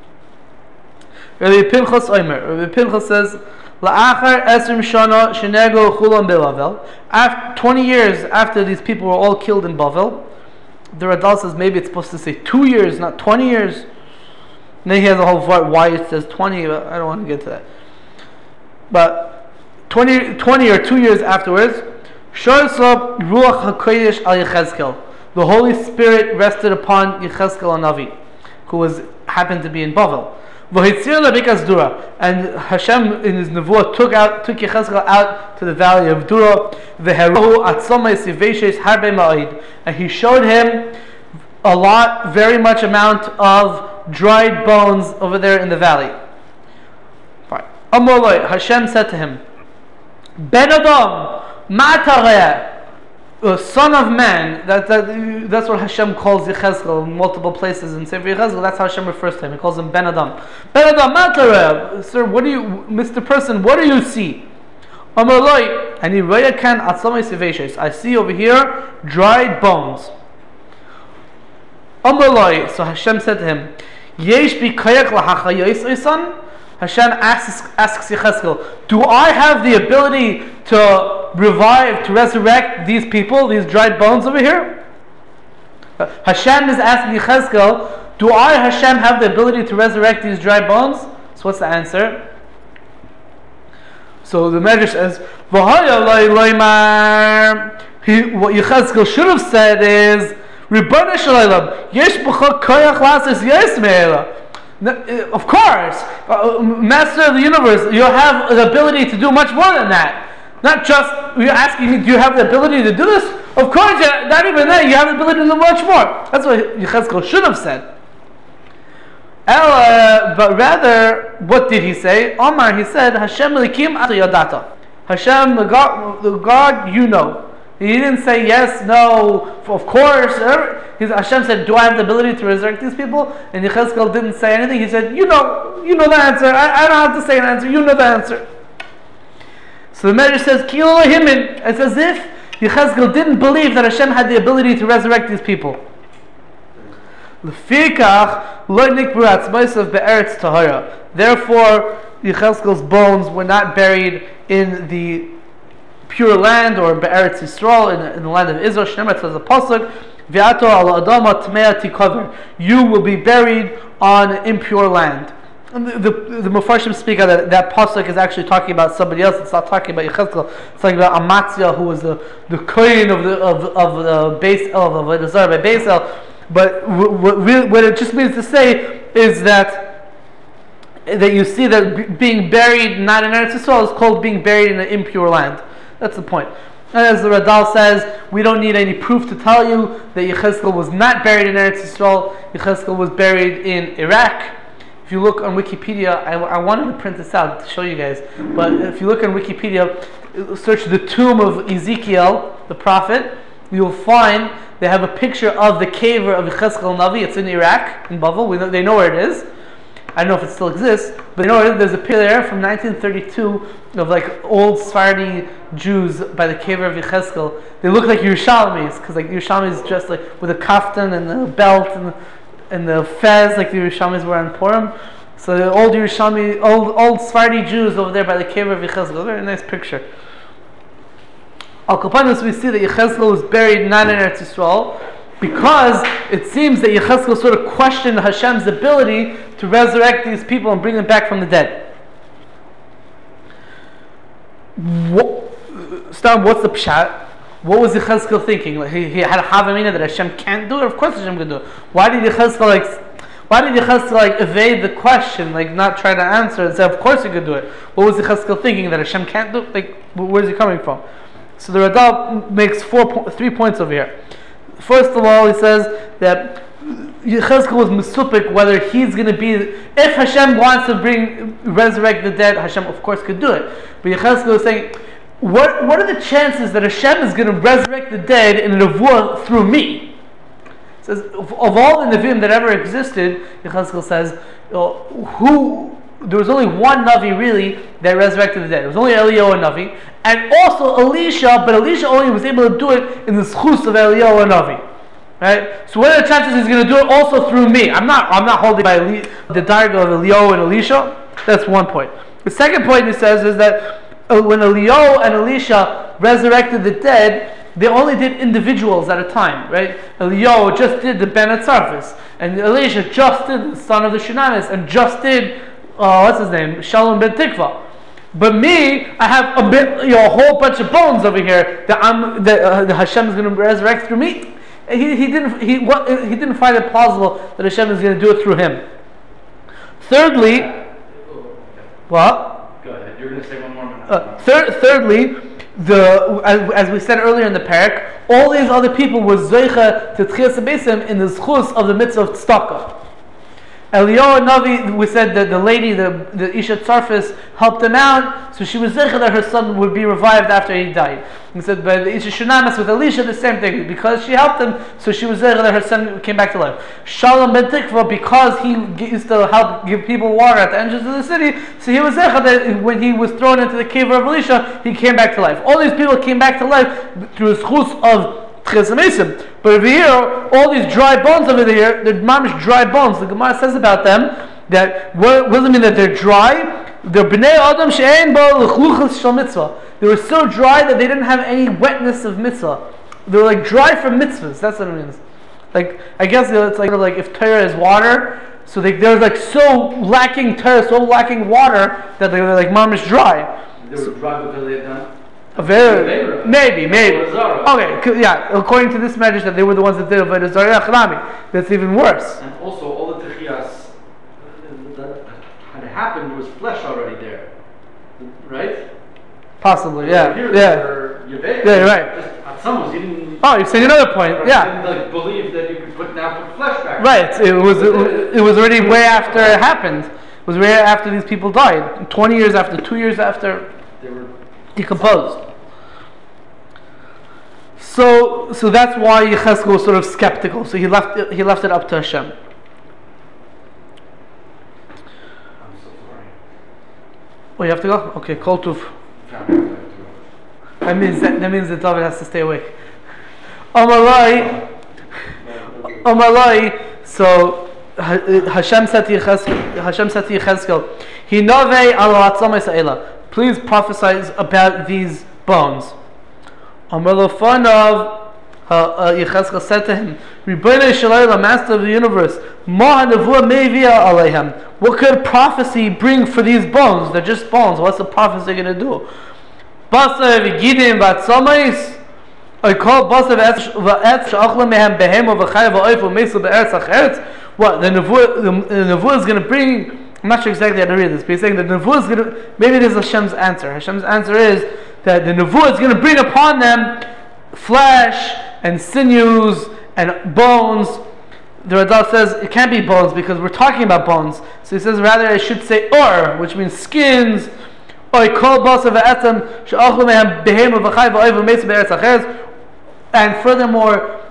Rabbi Pinchas Omer. Rabbi Pinchas says, La'achar esrim shana shenego chulam be'Bavel. 20 years after these people were all killed in Bavel, the Radal says maybe it's supposed to say 2 years, not 20 years. And then he has a whole part why it says 20, but I don't want to get to that. But 20 or 2 years afterwards, Shorsa Ruach HaKodesh al Yechezkel. The Holy Spirit rested upon Yechezkel HaNavi, who happened to be in Bavel. And Hashem in his nevuah took Yechezkel out to the valley of Dura. And he showed him very much amount of dried bones over there in the valley. Amoloi, Hashem said to him, Ben Adam, Matareh, son of man. That's what Hashem calls Yechezkel in multiple places in Sefer Yechezkel. That's how Hashem refers to him. He calls him Ben Adam. Ben Adam, Matareh. Sir, what do you, Mr. Person, what do you see? Amaloi, and I see over here dried bones. Amaloi, so Hashem said to him, Yesh bi kayak lahachayos isan. Hashem asks Yechezkel, do I have the ability to revive, to resurrect these people, these dried bones over here? Hashem is asking Yechezkel, do I, Hashem, have the ability to resurrect these dry bones? So what's the answer? So the Medrash says, what Yechezkel should have said is, Ribbana Shalaylam, Yesh b'cha koyach lasas yes me'ela. Of course, Master of the Universe, you have the ability to do much more than that. Not just, you're asking me, do you have the ability to do this? Of course, not even that, you have the ability to do much more. That's what Yechezkel should have said. But rather, what did he say? Omar, he said, Hashem Elikim Ata Yadata. Hashem, the God, you know. He didn't say yes, no, of course. Hashem said, do I have the ability to resurrect these people? And Yechezkel didn't say anything. He said, you know the answer. I don't have to say an answer. You know the answer. So the Medrash says, Kilo Himin. It's as if Yechezkel didn't believe that Hashem had the ability to resurrect these people. Therefore, Yechezkel's bones were not buried in the pure land or Be'eretz Yisrael, in the land of Israel. Shneimar says a pasuk, V'ato al adama tmea tikover. You will be buried on impure land. And the Mefarshim speak of that pasuk is actually talking about somebody else. It's not talking about Yechezkel. It's talking about Amatzia, who was the kohen of the Beis El, of Avodah Zarah by Beis El. But what it just means to say is that you see that being buried not in Eretz Yisrael is called being buried in an impure land. That's the point. And as the Radal says, we don't need any proof to tell you that Yechezkel was not buried in Eretz Yisrael. Yechezkel was buried in Iraq. If you look on Wikipedia, I wanted to print this out to show you guys, but if you look on Wikipedia, search the tomb of Ezekiel, the prophet, you'll find they have a picture of the cave of Yechezkel Navi. It's in Iraq, in Bavel. They know where it is. I don't know if it still exists, but they know where it is. There's a picture there from 1932 of like old Sephardi Jews by the cave of Yechezkel. They look like Yerushalmis, because like Yerushalmis dressed like with a kaftan and the belt and the fez like the Yerushalmis were on Purim. So the old Yerushalmi, old Sephardi Jews over there by the cave of Yechezkel. Very nice picture. Al Kapanos, we see that Yechezkel was buried not in Eretz Yisrael, because it seems that Yechezkel sort of questioned Hashem's ability to resurrect these people and bring them back from the dead. What's the pshat? What was Yechezkel thinking? Like he had a havamina that Hashem can't do it? Of course Hashem can do it. Why did Yechezkel evade the question, like not try to answer and say, of course he could do it? What was Yechezkel thinking, that Hashem can't do it? Like, where's he coming from? So the Radal makes 3 points over here. First of all, he says that Yechezkel was misupik whether he's going to be, if Hashem wants to resurrect the dead, Hashem of course could do it. But Yechezkel is saying, what are the chances that Hashem is going to resurrect the dead in a nevuah through me? He says, of all the Nevi'im that ever existed, Yechezkel says, there was only one Navi really that resurrected the dead. It was only Eliyahu Navi, and also Elisha, but Elisha only was able to do it in the schus of Eliyahu Navi. Right? So what are the chances he's going to do it also through me? I'm not holding by the darga of Eliyahu and Elisha. That's one point. The second point he says is that when Eliyahu and Elisha resurrected the dead, they only did individuals at a time, right? Eliyahu just did the Ben Atzarfis, and Elisha just did the son of the Shunamis, and just did Shalom ben Tikva. But me, I have a whole bunch of bones over here that Hashem is going to resurrect through me. He didn't find it plausible that Hashem is going to do it through him. Thirdly, what? Go ahead. You're going to say one more minute. Thirdly, as we said earlier in the parak, all these other people were zoicha to tchias abesim in the schus of the mitzvah of tzedakah. Eliyahu Navi, we said that the lady, the Isha Tzarfis, helped him out, so she was zecher that her son would be revived after he died. We said by the Isha Shunamis with Elisha, the same thing. Because she helped him, so she was zecher that her son came back to life. Shalom ben Tikva, because he used to help give people water at the entrance of the city, so he was zecher that when he was thrown into the cave of Elisha, he came back to life. All these people came back to life through the schus of Tchias HaMesim. But over here, all these dry bones over here, they're mamish dry bones. The Gemara says about them that what does it mean that they're dry? They're bnei adam she'ein bo l'chluchas shel mitzvah. They were so dry that they didn't have any wetness of mitzvah. They were like dry from mitzvahs. That's what it means. Like I guess it's like if Torah is water, so they're like so lacking Torah, so lacking water that they're like mamish dry. They were dry because they had done. Maybe. Okay, yeah. According to this medrash, that they were the ones that did Avodah Zarah Achrami. That's even worse. And also, all the techiyas that had happened, there was flesh already there, right? Possibly, yeah. Here, Yeah, you're right. At some was eating. Oh, you're saying another point. Yeah. Didn't believe that you could put flesh back. Right. It was already way after it happened. It was way after these people died. 20 years after, 2 years after. They were decomposed. So that's why Yechezkel was sort of skeptical. So he left it up to Hashem. I'm so sorry. Oh, you have to go? Okay, Kol Tuv. That means that David has to stay awake. Amalai. So Hashem said to Yechezkel, Hinove ala atzamei sa'ela. Please prophesy about these bones. Amalofanav, Yechezkel said to him, Ribono shel olam, Master of the universe, Ma hanavua mevia aleihem. What could prophecy bring for these bones? They're just bones. What's the prophecy going to do? Basa v'gidim v'atzamais. I call basa v'etz she'achla mehem behemo v'chay v'oif v'mesu be'eretz acheretz. What the nevuah is going to bring? I'm not sure exactly how to read this, but he's saying that the nevuah is going to. Maybe this is Hashem's answer. Hashem's answer is that the nevuah is going to bring upon them flesh and sinews and bones. The Radal says it can't be bones because we're talking about bones. So he says rather I should say or, which means skins. And furthermore,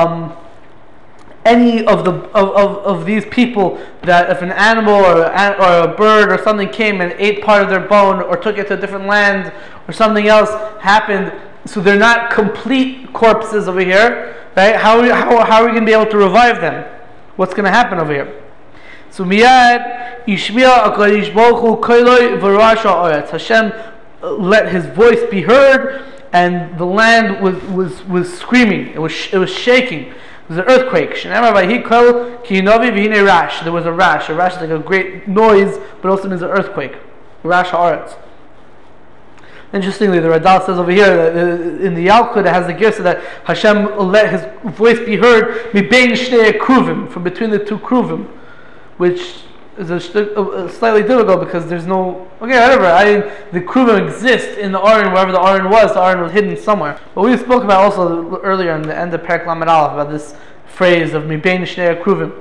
any of these people, that if an animal or a bird or something came and ate part of their bone or took it to a different land or something else happened, so they're not complete corpses over here, right? How are we going to be able to revive them? What's going to happen over here? So miyad ishmiya HaKadosh Baruch Hu koiloi v'rash ha'aretz. Hashem let His voice be heard, and the land was screaming. It was shaking. It was an earthquake. Shenamar vayikol ki novi v'hine rash. There was a rash. A rash is like a great noise, but also means an earthquake. Rash ha'aretz. Interestingly, the Radal says over here that in the Yalkut it has the gift that Hashem let His voice be heard mibein shnei kruvim, from between the two kruvim, which is slightly difficult because there's no. Okay, whatever. The kruvim exist in the Aron, wherever the Aron was. The Aron was hidden somewhere. But we spoke about also earlier in the end of Perek Lamed Aleph about this phrase of mibein shnei kruvim.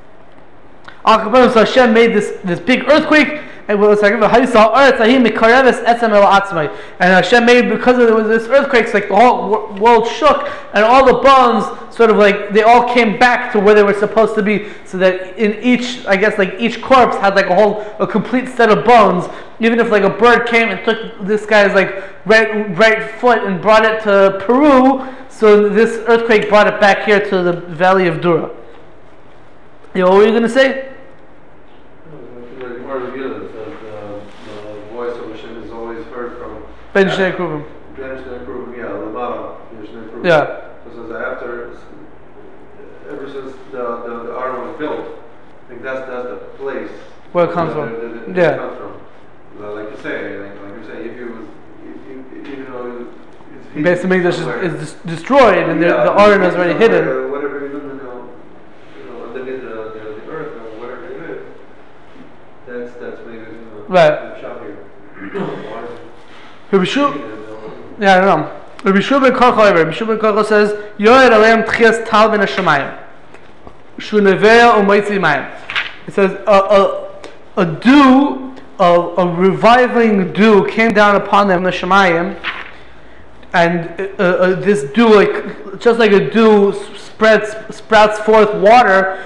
So Hashem made this big earthquake. And Hashem made, because there was this earthquake, it's like the whole world shook, and all the bones sort of like they all came back to where they were supposed to be. So that in each, I guess, like each corpse had like a complete set of bones. Even if like a bird came and took this guy's like right foot and brought it to Peru, so this earthquake brought it back here to the valley of Dura. You know what were you going to say? Ben Shnei Kruvim. Ben Shnei Kruvim, yeah, Lamara, Shnei Kruvim. Yeah. Because ever since the Aron was built, I think that's the place where it comes from. Yeah. It comes from. Like you say, if even though it's basically is destroyed and the Aron is already hidden. Whatever underneath the earth or whatever it is, that's maybe right. Shop here. Rabbi Shub, yeah, I don't know. Rabbi Shub ben Karcha says, Yoed aleim tchias tal ben hashamayim, shu nevea u'moitzi mayim. It says a dew, a reviving dew came down upon them, the Shemayim, and this dew, like just like a dew sprouts forth water.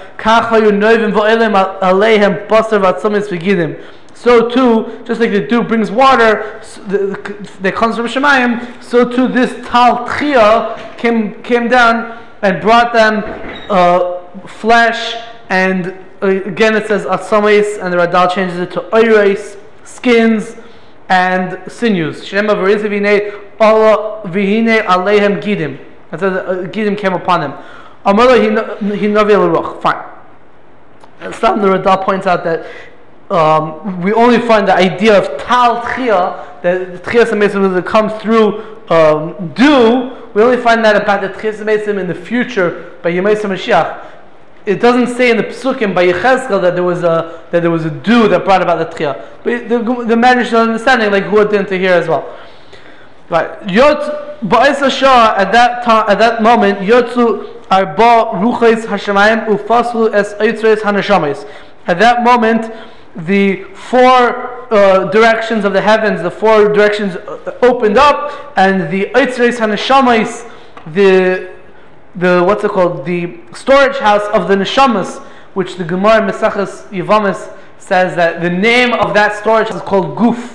So too, just like the dew brings water that comes from Shemayim, so too this Tal Tchia came down and brought them flesh, and again it says Atzamis, and the Radal changes it to Oyres, skins and sinews. Shema v'rizivine Allah v'hine alehem gidim. It says gidim came upon him. Amala he navi al-ruch. Fine. Some the Radal points out that we only find the idea of Tal Tchia, that Tchias HaMeisim that comes through dew. We only find that about the Tchias HaMeisim in the future by Yemei Mashiach. It doesn't say in the Pesukim by Yechezkel that there was a dew that brought about the Tchia. But the Medrash understanding, like who didn't hear as well. Right. Yot Ba'isa Shah at that moment Yotzu Arba Ruchais Hashemayim Ufasu Es Eitzres Hanashamis. At that moment, the four directions of the heavens, the four directions opened up, and the Eitzres Hanashamis, the what's it called, the storage house of the neshamas, which the Gemara Mesachas Yevamis says that the name of that storage is called Guf.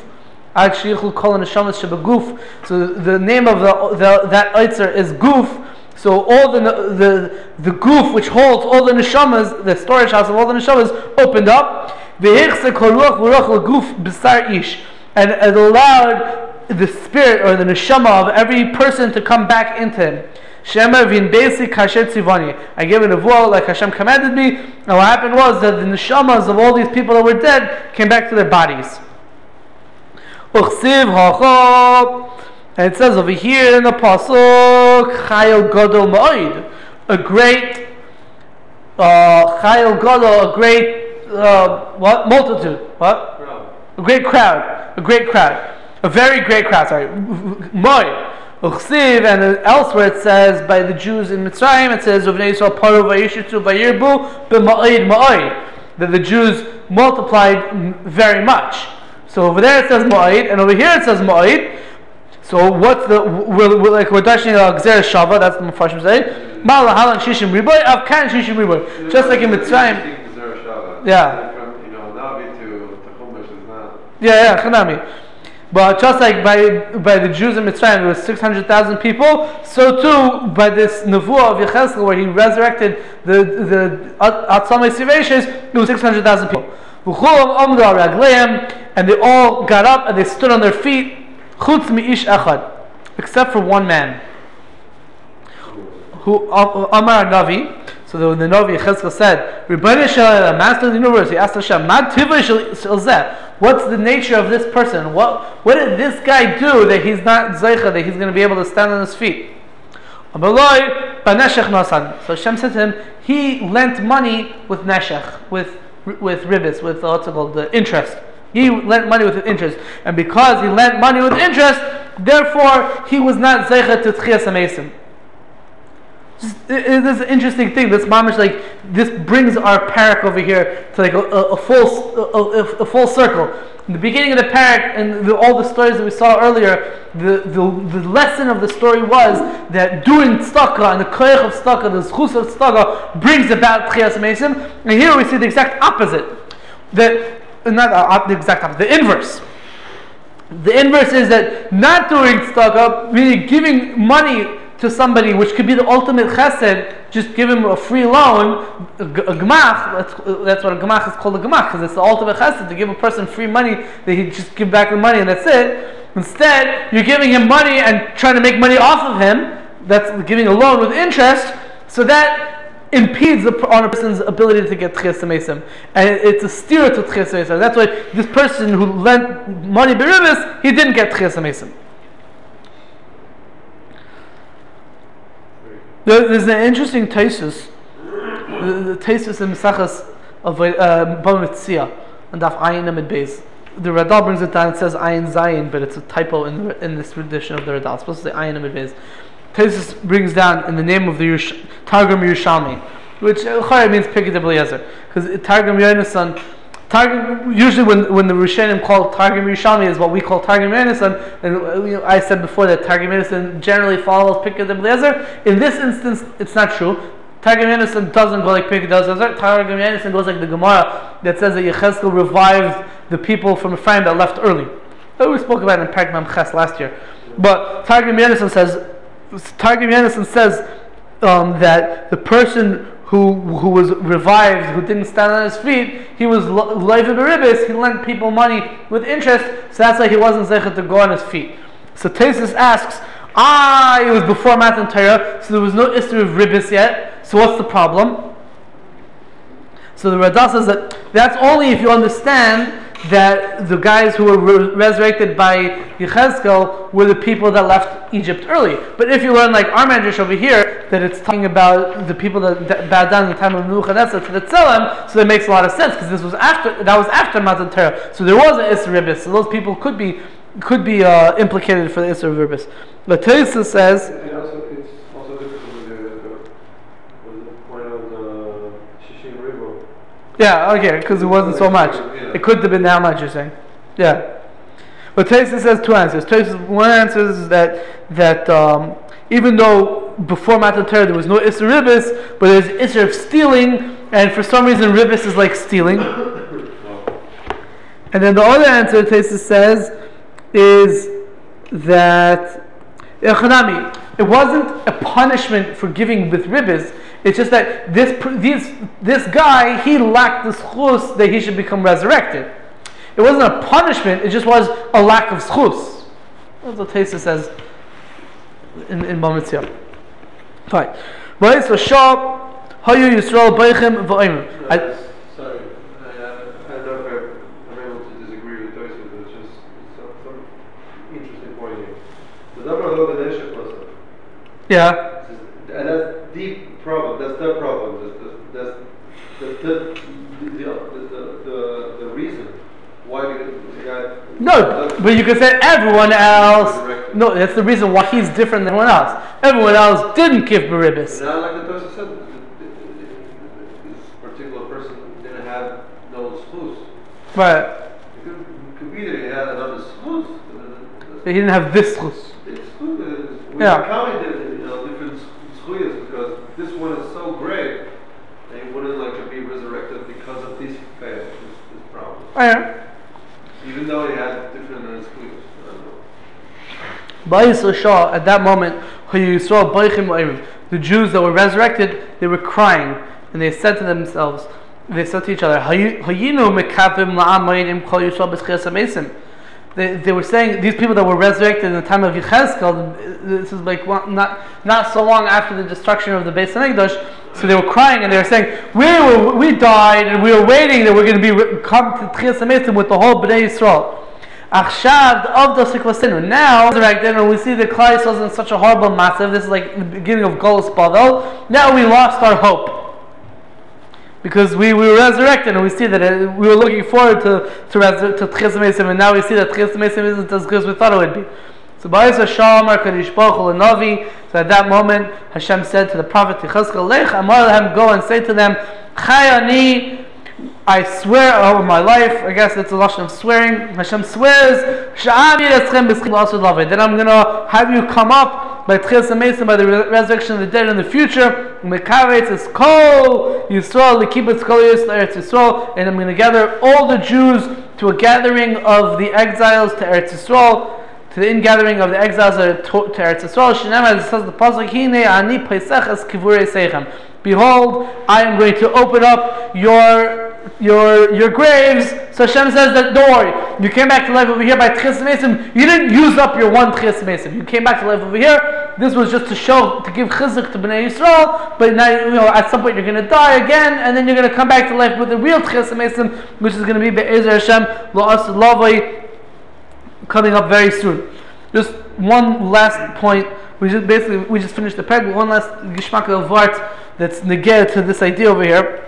So the name of that Eitzer is Guf. So all the Guf which holds all the neshamas, the storage house of all the neshamas, opened up. And it allowed the spirit or the neshama of every person to come back into him. I gave a nevuah like Hashem commanded me, and what happened was that the neshamas of all these people that were dead came back to their bodies. And it says over here in the pasuk, Chayil Gadol Ma'od, a great Chayil Gadol, a great multitude, a great crowd, a very great crowd. Sorry, Ma'od. And elsewhere it says by the Jews in Mitzrayim, it says that the Jews multiplied very much. So over there it says Ma'id, and over here it says Ma'id. So what's we're dashing Gzer Shava, that's the Mepharshim say. Ma'ala Halan Shishim Riboy, Avkan Shishim Riboy. Just like in Mitzrayim. Yeah. From Navi to Chumash is not. Yeah, Chanami. But just like by the Jews in Mitzrayim, there was 600,000 people. So too, by this nevuah of Yechezkel, where he resurrected the Atzamei Siveshes, there was 600,000 people. And they all got up and they stood on their feet, chutz mi'ish echad, except for one man, who Amar Navi. So the Navi Yechezkel said, Rebbeinu Shalom, Master of the Universe, he asked Hashem, Mad tivah shel zeh. What's the nature of this person? What did this guy do that he's not zeicha, that he's going to be able to stand on his feet? So Hashem said to him, he lent money with neshech, with ribis, with what's it called, the interest. He lent money with interest, and because he lent money with interest, therefore he was not zeicha to Tchias HaMeisim. This is an interesting thing. This mamish, like this, brings our parak over here to like a full circle. In the beginning of the parak and all the stories that we saw earlier, the lesson of the story was that doing tzedakah and the koyach of tzedakah, the zchus of tzedakah, brings about Tchias HaMeisim. And here we see the exact opposite. Not the exact opposite, the inverse. The inverse is that not doing tzedakah, meaning giving money to somebody, which could be the ultimate chesed, just give him a free loan, a gemach. That's what a gemach is called, a gemach, because it's the ultimate chesed, to give a person free money, that he just give back the money and that's it. Instead, you're giving him money and trying to make money off of him. That's giving a loan with interest, so that impedes on a person's ability to get Tchias HaMeisim, and it's a steer to Tchias HaMeisim. That's why this person who lent money beribis, he didn't get Tchias HaMeisim. There's an interesting Taisus, the Taisus in Mesachas of Bava Metzia, and Daf Ayin Amid Beis. The Radal brings it down, it says Ayin Zayin, but it's a typo in this edition of the Radal. It's supposed to say Ayin Amid Beis. Taisus brings down in the name of the Targum Yerushalmi, which means Pirkei Eliezer, because Targum Yonasan. Targum, usually when the Rishonim call Targum Yerushalmi is what we call Targum Yonasan, and I said before that Targum Yonasan generally follows Pirkei Eliezer. In this instance, it's not true. Targum Yonasan doesn't go like Pirkei Eliezer. Targum Yonasan goes like the Gemara that says that Yechezkel revived the people from Ephraim that left early. That we spoke about in Perek Mem Ches last year. But Targum Yonasan says that the person who was revived, who didn't stand on his feet, he was loive beribis, he lent people money with interest, so that's why he wasn't zeichet to go on his feet. So Tesis asks, it was before Matan Torah, so there was no Isser of ribis yet, so what's the problem? So the Radah says that that's only if you understand that the guys who were resurrected by Yechezkel were the people that left Egypt early. But if you learn like our Medrash over here, that it's talking about the people that bowed down in the time of Nebuchadnezzar to the Tzelem, so that makes a lot of sense, because that was after Matan Torah. So there was an Isser Ribis, so those people could be implicated for the Isser Ribis. But Tesis says, and also it's also different with the point of the Shishim River. yeah, okay, because it wasn't so much. It could have been that much, you're saying. Yeah. But Tesis says two answers. One answer is that even though before Matan Torah there was no Isser Ribis, but there's Isser of stealing, and for some reason Ribis is like stealing. And then the other answer Tesis says is that it wasn't a punishment for giving with Ribis. It's just that this guy, he lacked the schus that he should become resurrected. It wasn't a punishment, it just was a lack of schus. That's what Tesis says in Bamitzia. Fine. So Shah, Hayu Yisrael Beichim V'oimim. Sorry, I don't know if I'm able to disagree with Tosis, but it's just some interesting point here. The number of the nation person. Yeah. And that's the problem. That's the problem. That's the reason why the guy. No, but you could say everyone else. No, that's the reason why he's different than everyone else. Everyone else didn't give Barabbas. Now, like the Tosa said, this particular person didn't have no schus. Right. It could be that he had another schus. He didn't have this schus. We counted different schuyas because this one is so great that he wouldn't like to be resurrected because of this fail, this problem. Oh, yeah. Even though he had different schuyas. At that moment, the Jews that were resurrected, they were crying, and they said to each other, they were saying, these people that were resurrected in the time of Yechezkel, this is like not so long after the destruction of the Beis Hamikdash, so they were crying and they were saying, we died and we were waiting that we're going to come to Tchias HaMeisim with the whole Bnei Yisrael. Now, resurrected, and we see the Klal Yisrael in such a horrible massive. This is like the beginning of Golus Bavel. Now we lost our hope. Because we were resurrected, and we see that we were looking forward to Tchias HaMeisim, and now we see that Tchias HaMeisim isn't as good as we thought it would be. So at that moment, Hashem said to the Prophet Yechezkel, Lech Amar Lehem, go and say to them, Chai Ani, I swear over my life. I guess it's a lashon of swearing. Hashem swears, then I'm going to have you come up by Tchias HaMeisim, by the resurrection of the dead in the future. Mekavetz is Kol Yisrael, L'kibutz Kol Yisrael, and I'm going to gather all the Jews to a gathering of the exiles to Eretz Yisrael, to the ingathering of the exiles to Eretz Yisraal. As it says the pasuk, Hine ani Pesachas kivurei seichem. Behold, I am going to open up your graves. So Hashem says that, don't worry, you came back to life over here by Tchias HaMeisim. You didn't use up your one Tchias HaMeisim. You came back to life over here. This was just to give chizuk to Bnei Yisrael. But now, at some point you're going to die again, and then you're going to come back to life with the real Tchias HaMeisim, which is going to be Be'ezer Hashem La'asud Lavai, coming up very soon. Just one last point. We just finished the peg. One last gishmak of vart that's neged to this idea over here.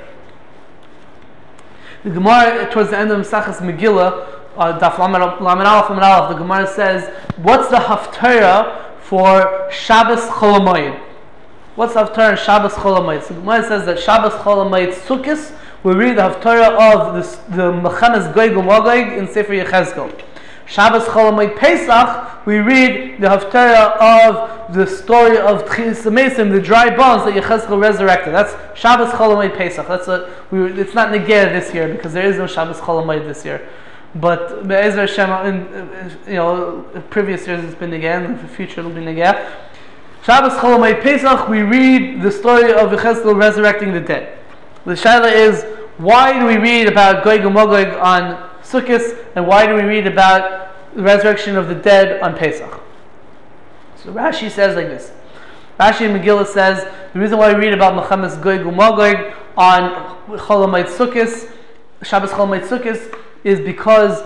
The Gemara towards the end of Mesachas Megillah, Daf Lamed Aleph, the Gemara says, "What's the haftarah for Shabbos Chol Hamoed?" What's the Haftarah on Shabbos Chol HaMoed? So the Gemara says that Shabbos Chol HaMoed Sukkos, we read the Haftarah of the Mechames Gog u'Magog in Sefer Yechezkel. Shabbos Chol HaMoed Pesach, we read the Haftarah of the story of Tchias HaMeisim, the dry bones that Yechezkel resurrected. That's Shabbos Chol HaMoed Pesach. It's not Negeh this year because there is no Shabbos Chol HaMoed this year. But Be'ezer Hashem, in previous years it's been Negeh, in the future it'll be Negeh. Shabbos Chol HaMoed Pesach, we read the story of Yechezkel resurrecting the dead. The shaila is, why do we read about Gog u'Magog on Sukkot, and why do we read about the resurrection of the dead on Pesach? So Rashi says like this. Rashi in Megillah says, the reason why we read about Mechames Gog u'Magog on Chol HaMoed Sukkot, Shabbos Chol HaMoed Sukkot, is because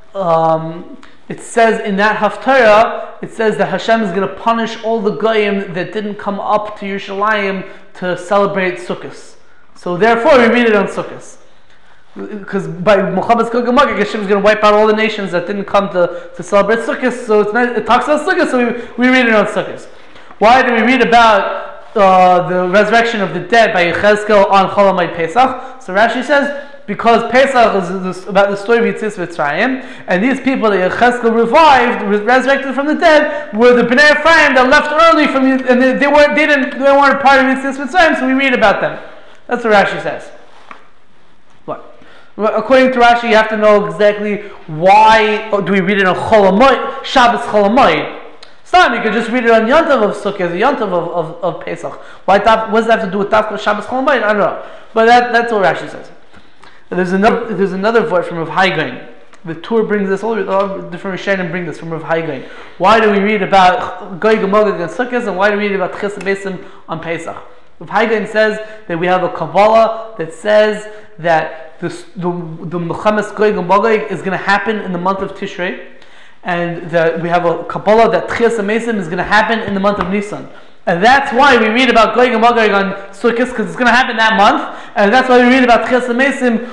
it says in that Haftarah, it says that Hashem is going to punish all the Goyim that didn't come up to Yerushalayim to celebrate Sukkot. So therefore we read it on Sukkot. Because by Mechames Gog u'Magog, Hashem is going to wipe out all the nations that didn't come to celebrate Sukkot. So it talks about Sukkot, so we read it on Sukkot. Why do we read about the resurrection of the dead by Yechezkel on Chol HaMoed Pesach? So Rashi says, because Pesach is about the story of Yetzias Mitzrayim, and these people that Yechezkel revived, resurrected from the dead, were the Bnei Ephraim that left early from, and they weren't a part of Yetzias Mitzrayim, so we read about them. That's what Rashi says. What? According to Rashi, you have to know exactly why do we read it on Chol HaMoed, Shabbos Chol HaMoed. It's not, you could just read it on Yontav of Sukkot, the Yontav of Pesach. What does that have to do with Tafka Shabbos Chol HaMoed? I don't know. But that's what Rashi says. There's another voice from Rav Haigain. The Tur brings this, all the different Rishonim bring this from Rav Haigain. Why do we read about Gog u'Magog and Sukkot, and why do we read about Tchias HaMeisim on Pesach? Rav Haigain says that we have a Kabbalah that says that the Mechames Gog u'Magog is going to happen in the month of Tishrei, and that we have a Kabbalah that Tchias HaMeisim is going to happen in the month of Nisan. And that's why we read about Gog u'Magog on Sukkot, because it's going to happen that month. And that's why we read about Tchias HaMeisim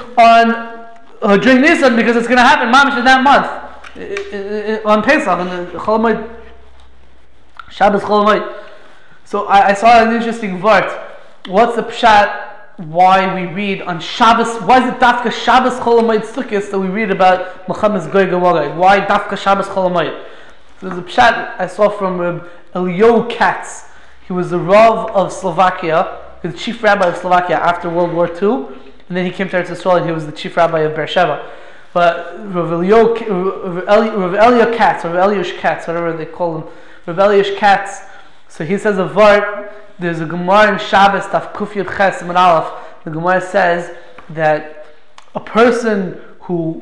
on during Nisan, because it's going to happen mamish in that month on Pesach on the Chol HaMoed, Shabbos Chol HaMoed. So I saw an interesting vart. What's the pshat? Why we read on Shabbos? Why is it Dafka Shabbos Chol HaMoed Sukkot that we read about Mechames Gog u'Magog? Why Dafka Shabbos Chol HaMoed? So there's a pshat I saw from Elio Katz. He was the Rav of Slovakia, the chief rabbi of Slovakia after World War II, and then he came to Eretz Yisrael and he was the chief rabbi of Beersheba. But Rav Eliush Katz, whatever they call him, Rav Eliush Katz. So he says a vart. There's a Gemara in Shabbos Taf Kuf Yud Ches Min Aleph. The Gemara says that a person who's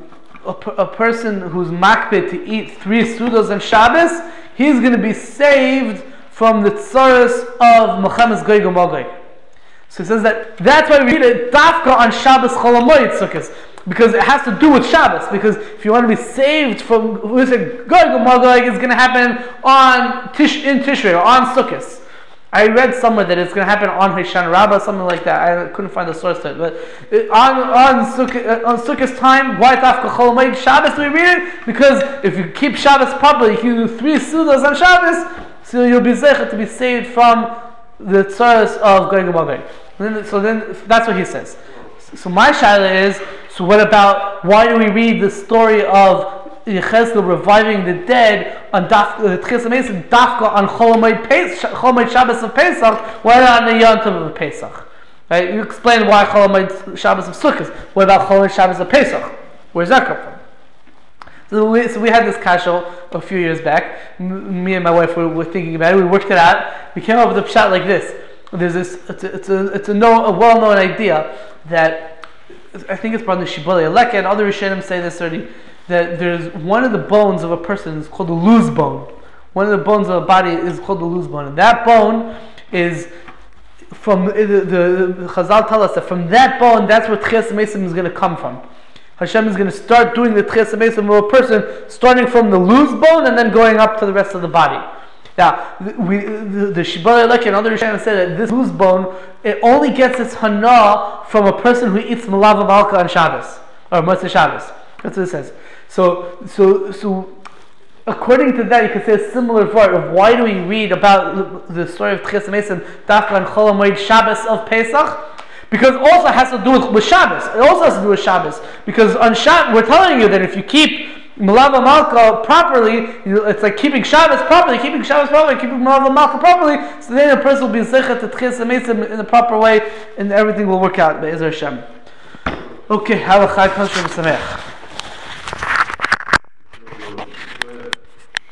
makbid to eat 3 sudos on Shabbos, he's going to be saved from the tzaros of Mechames Gog u'Magog. So he says that's why we read it Dafka on Shabbos Chol HaMoed Sukkot, because it has to do with Shabbos. Because if you want to be saved from Gog u'Magog, it's going to happen in Tishrei or on Sukkot. I read somewhere that it's going to happen on Hoshana Rabbah, something like that. I couldn't find the source to it, but on Sukkot's time, why Dafka Chol HaMoed Shabbos do we read it? Because if you keep Shabbos properly, if you do 3 sudos on Shabbos, so you'll be zeichet to be saved from the tzaros of Gog u'Magog. So then that's what he says. So my shaila is, so what about, why do we read the story of Yechezkel reviving the dead on Tchias HaMeisim, Dafka on Chol HaMoed Shabbos of Pesach, why not on the Yontav of Pesach? Right? You explain why Chol HaMoed Shabbos of Sukkot. What about Chol HaMoed Shabbos of Pesach? Where's that come from? So we had this kasha a few years back. Me and my wife were thinking about it. We worked it out. We came up with a pshat like this. There's this. It's a well-known idea that I think it's brought in the Shibbolei Aleka, and other Rishonim say this already. That there's one of the bones of a person is called the luz bone. One of the bones of a body is called the luz bone, and that bone is from the Chazal tell us that from that bone, that's where Tchias HaMeisim is going to come from. Hashem is going to start doing the Tchias HaMeisim of a person, starting from the luz bone and then going up to the rest of the body. Now, the Shibbolei Aleka and other Rishonim say that this luz bone, it only gets its hana from a person who eats malava malka on Shabbos or Motzei Shabbos. That's what it says. So according to that, you could say a similar part of why do we read about the story of Tchias Mesim Dafka and Chol HaMoed Shabbos of Pesach? Because it also has to do with Shabbos. It also has to do with Shabbos. Because on Shabbos, we're telling you that if you keep Melava Malka properly, it's like keeping Shabbos properly, keeping Melava Malka properly, so then a person will be Zechet to Tchias Mesim in the proper way, and everything will work out. Be'ezer Hashem. Okay, have a Chag Kosher V'Sameach.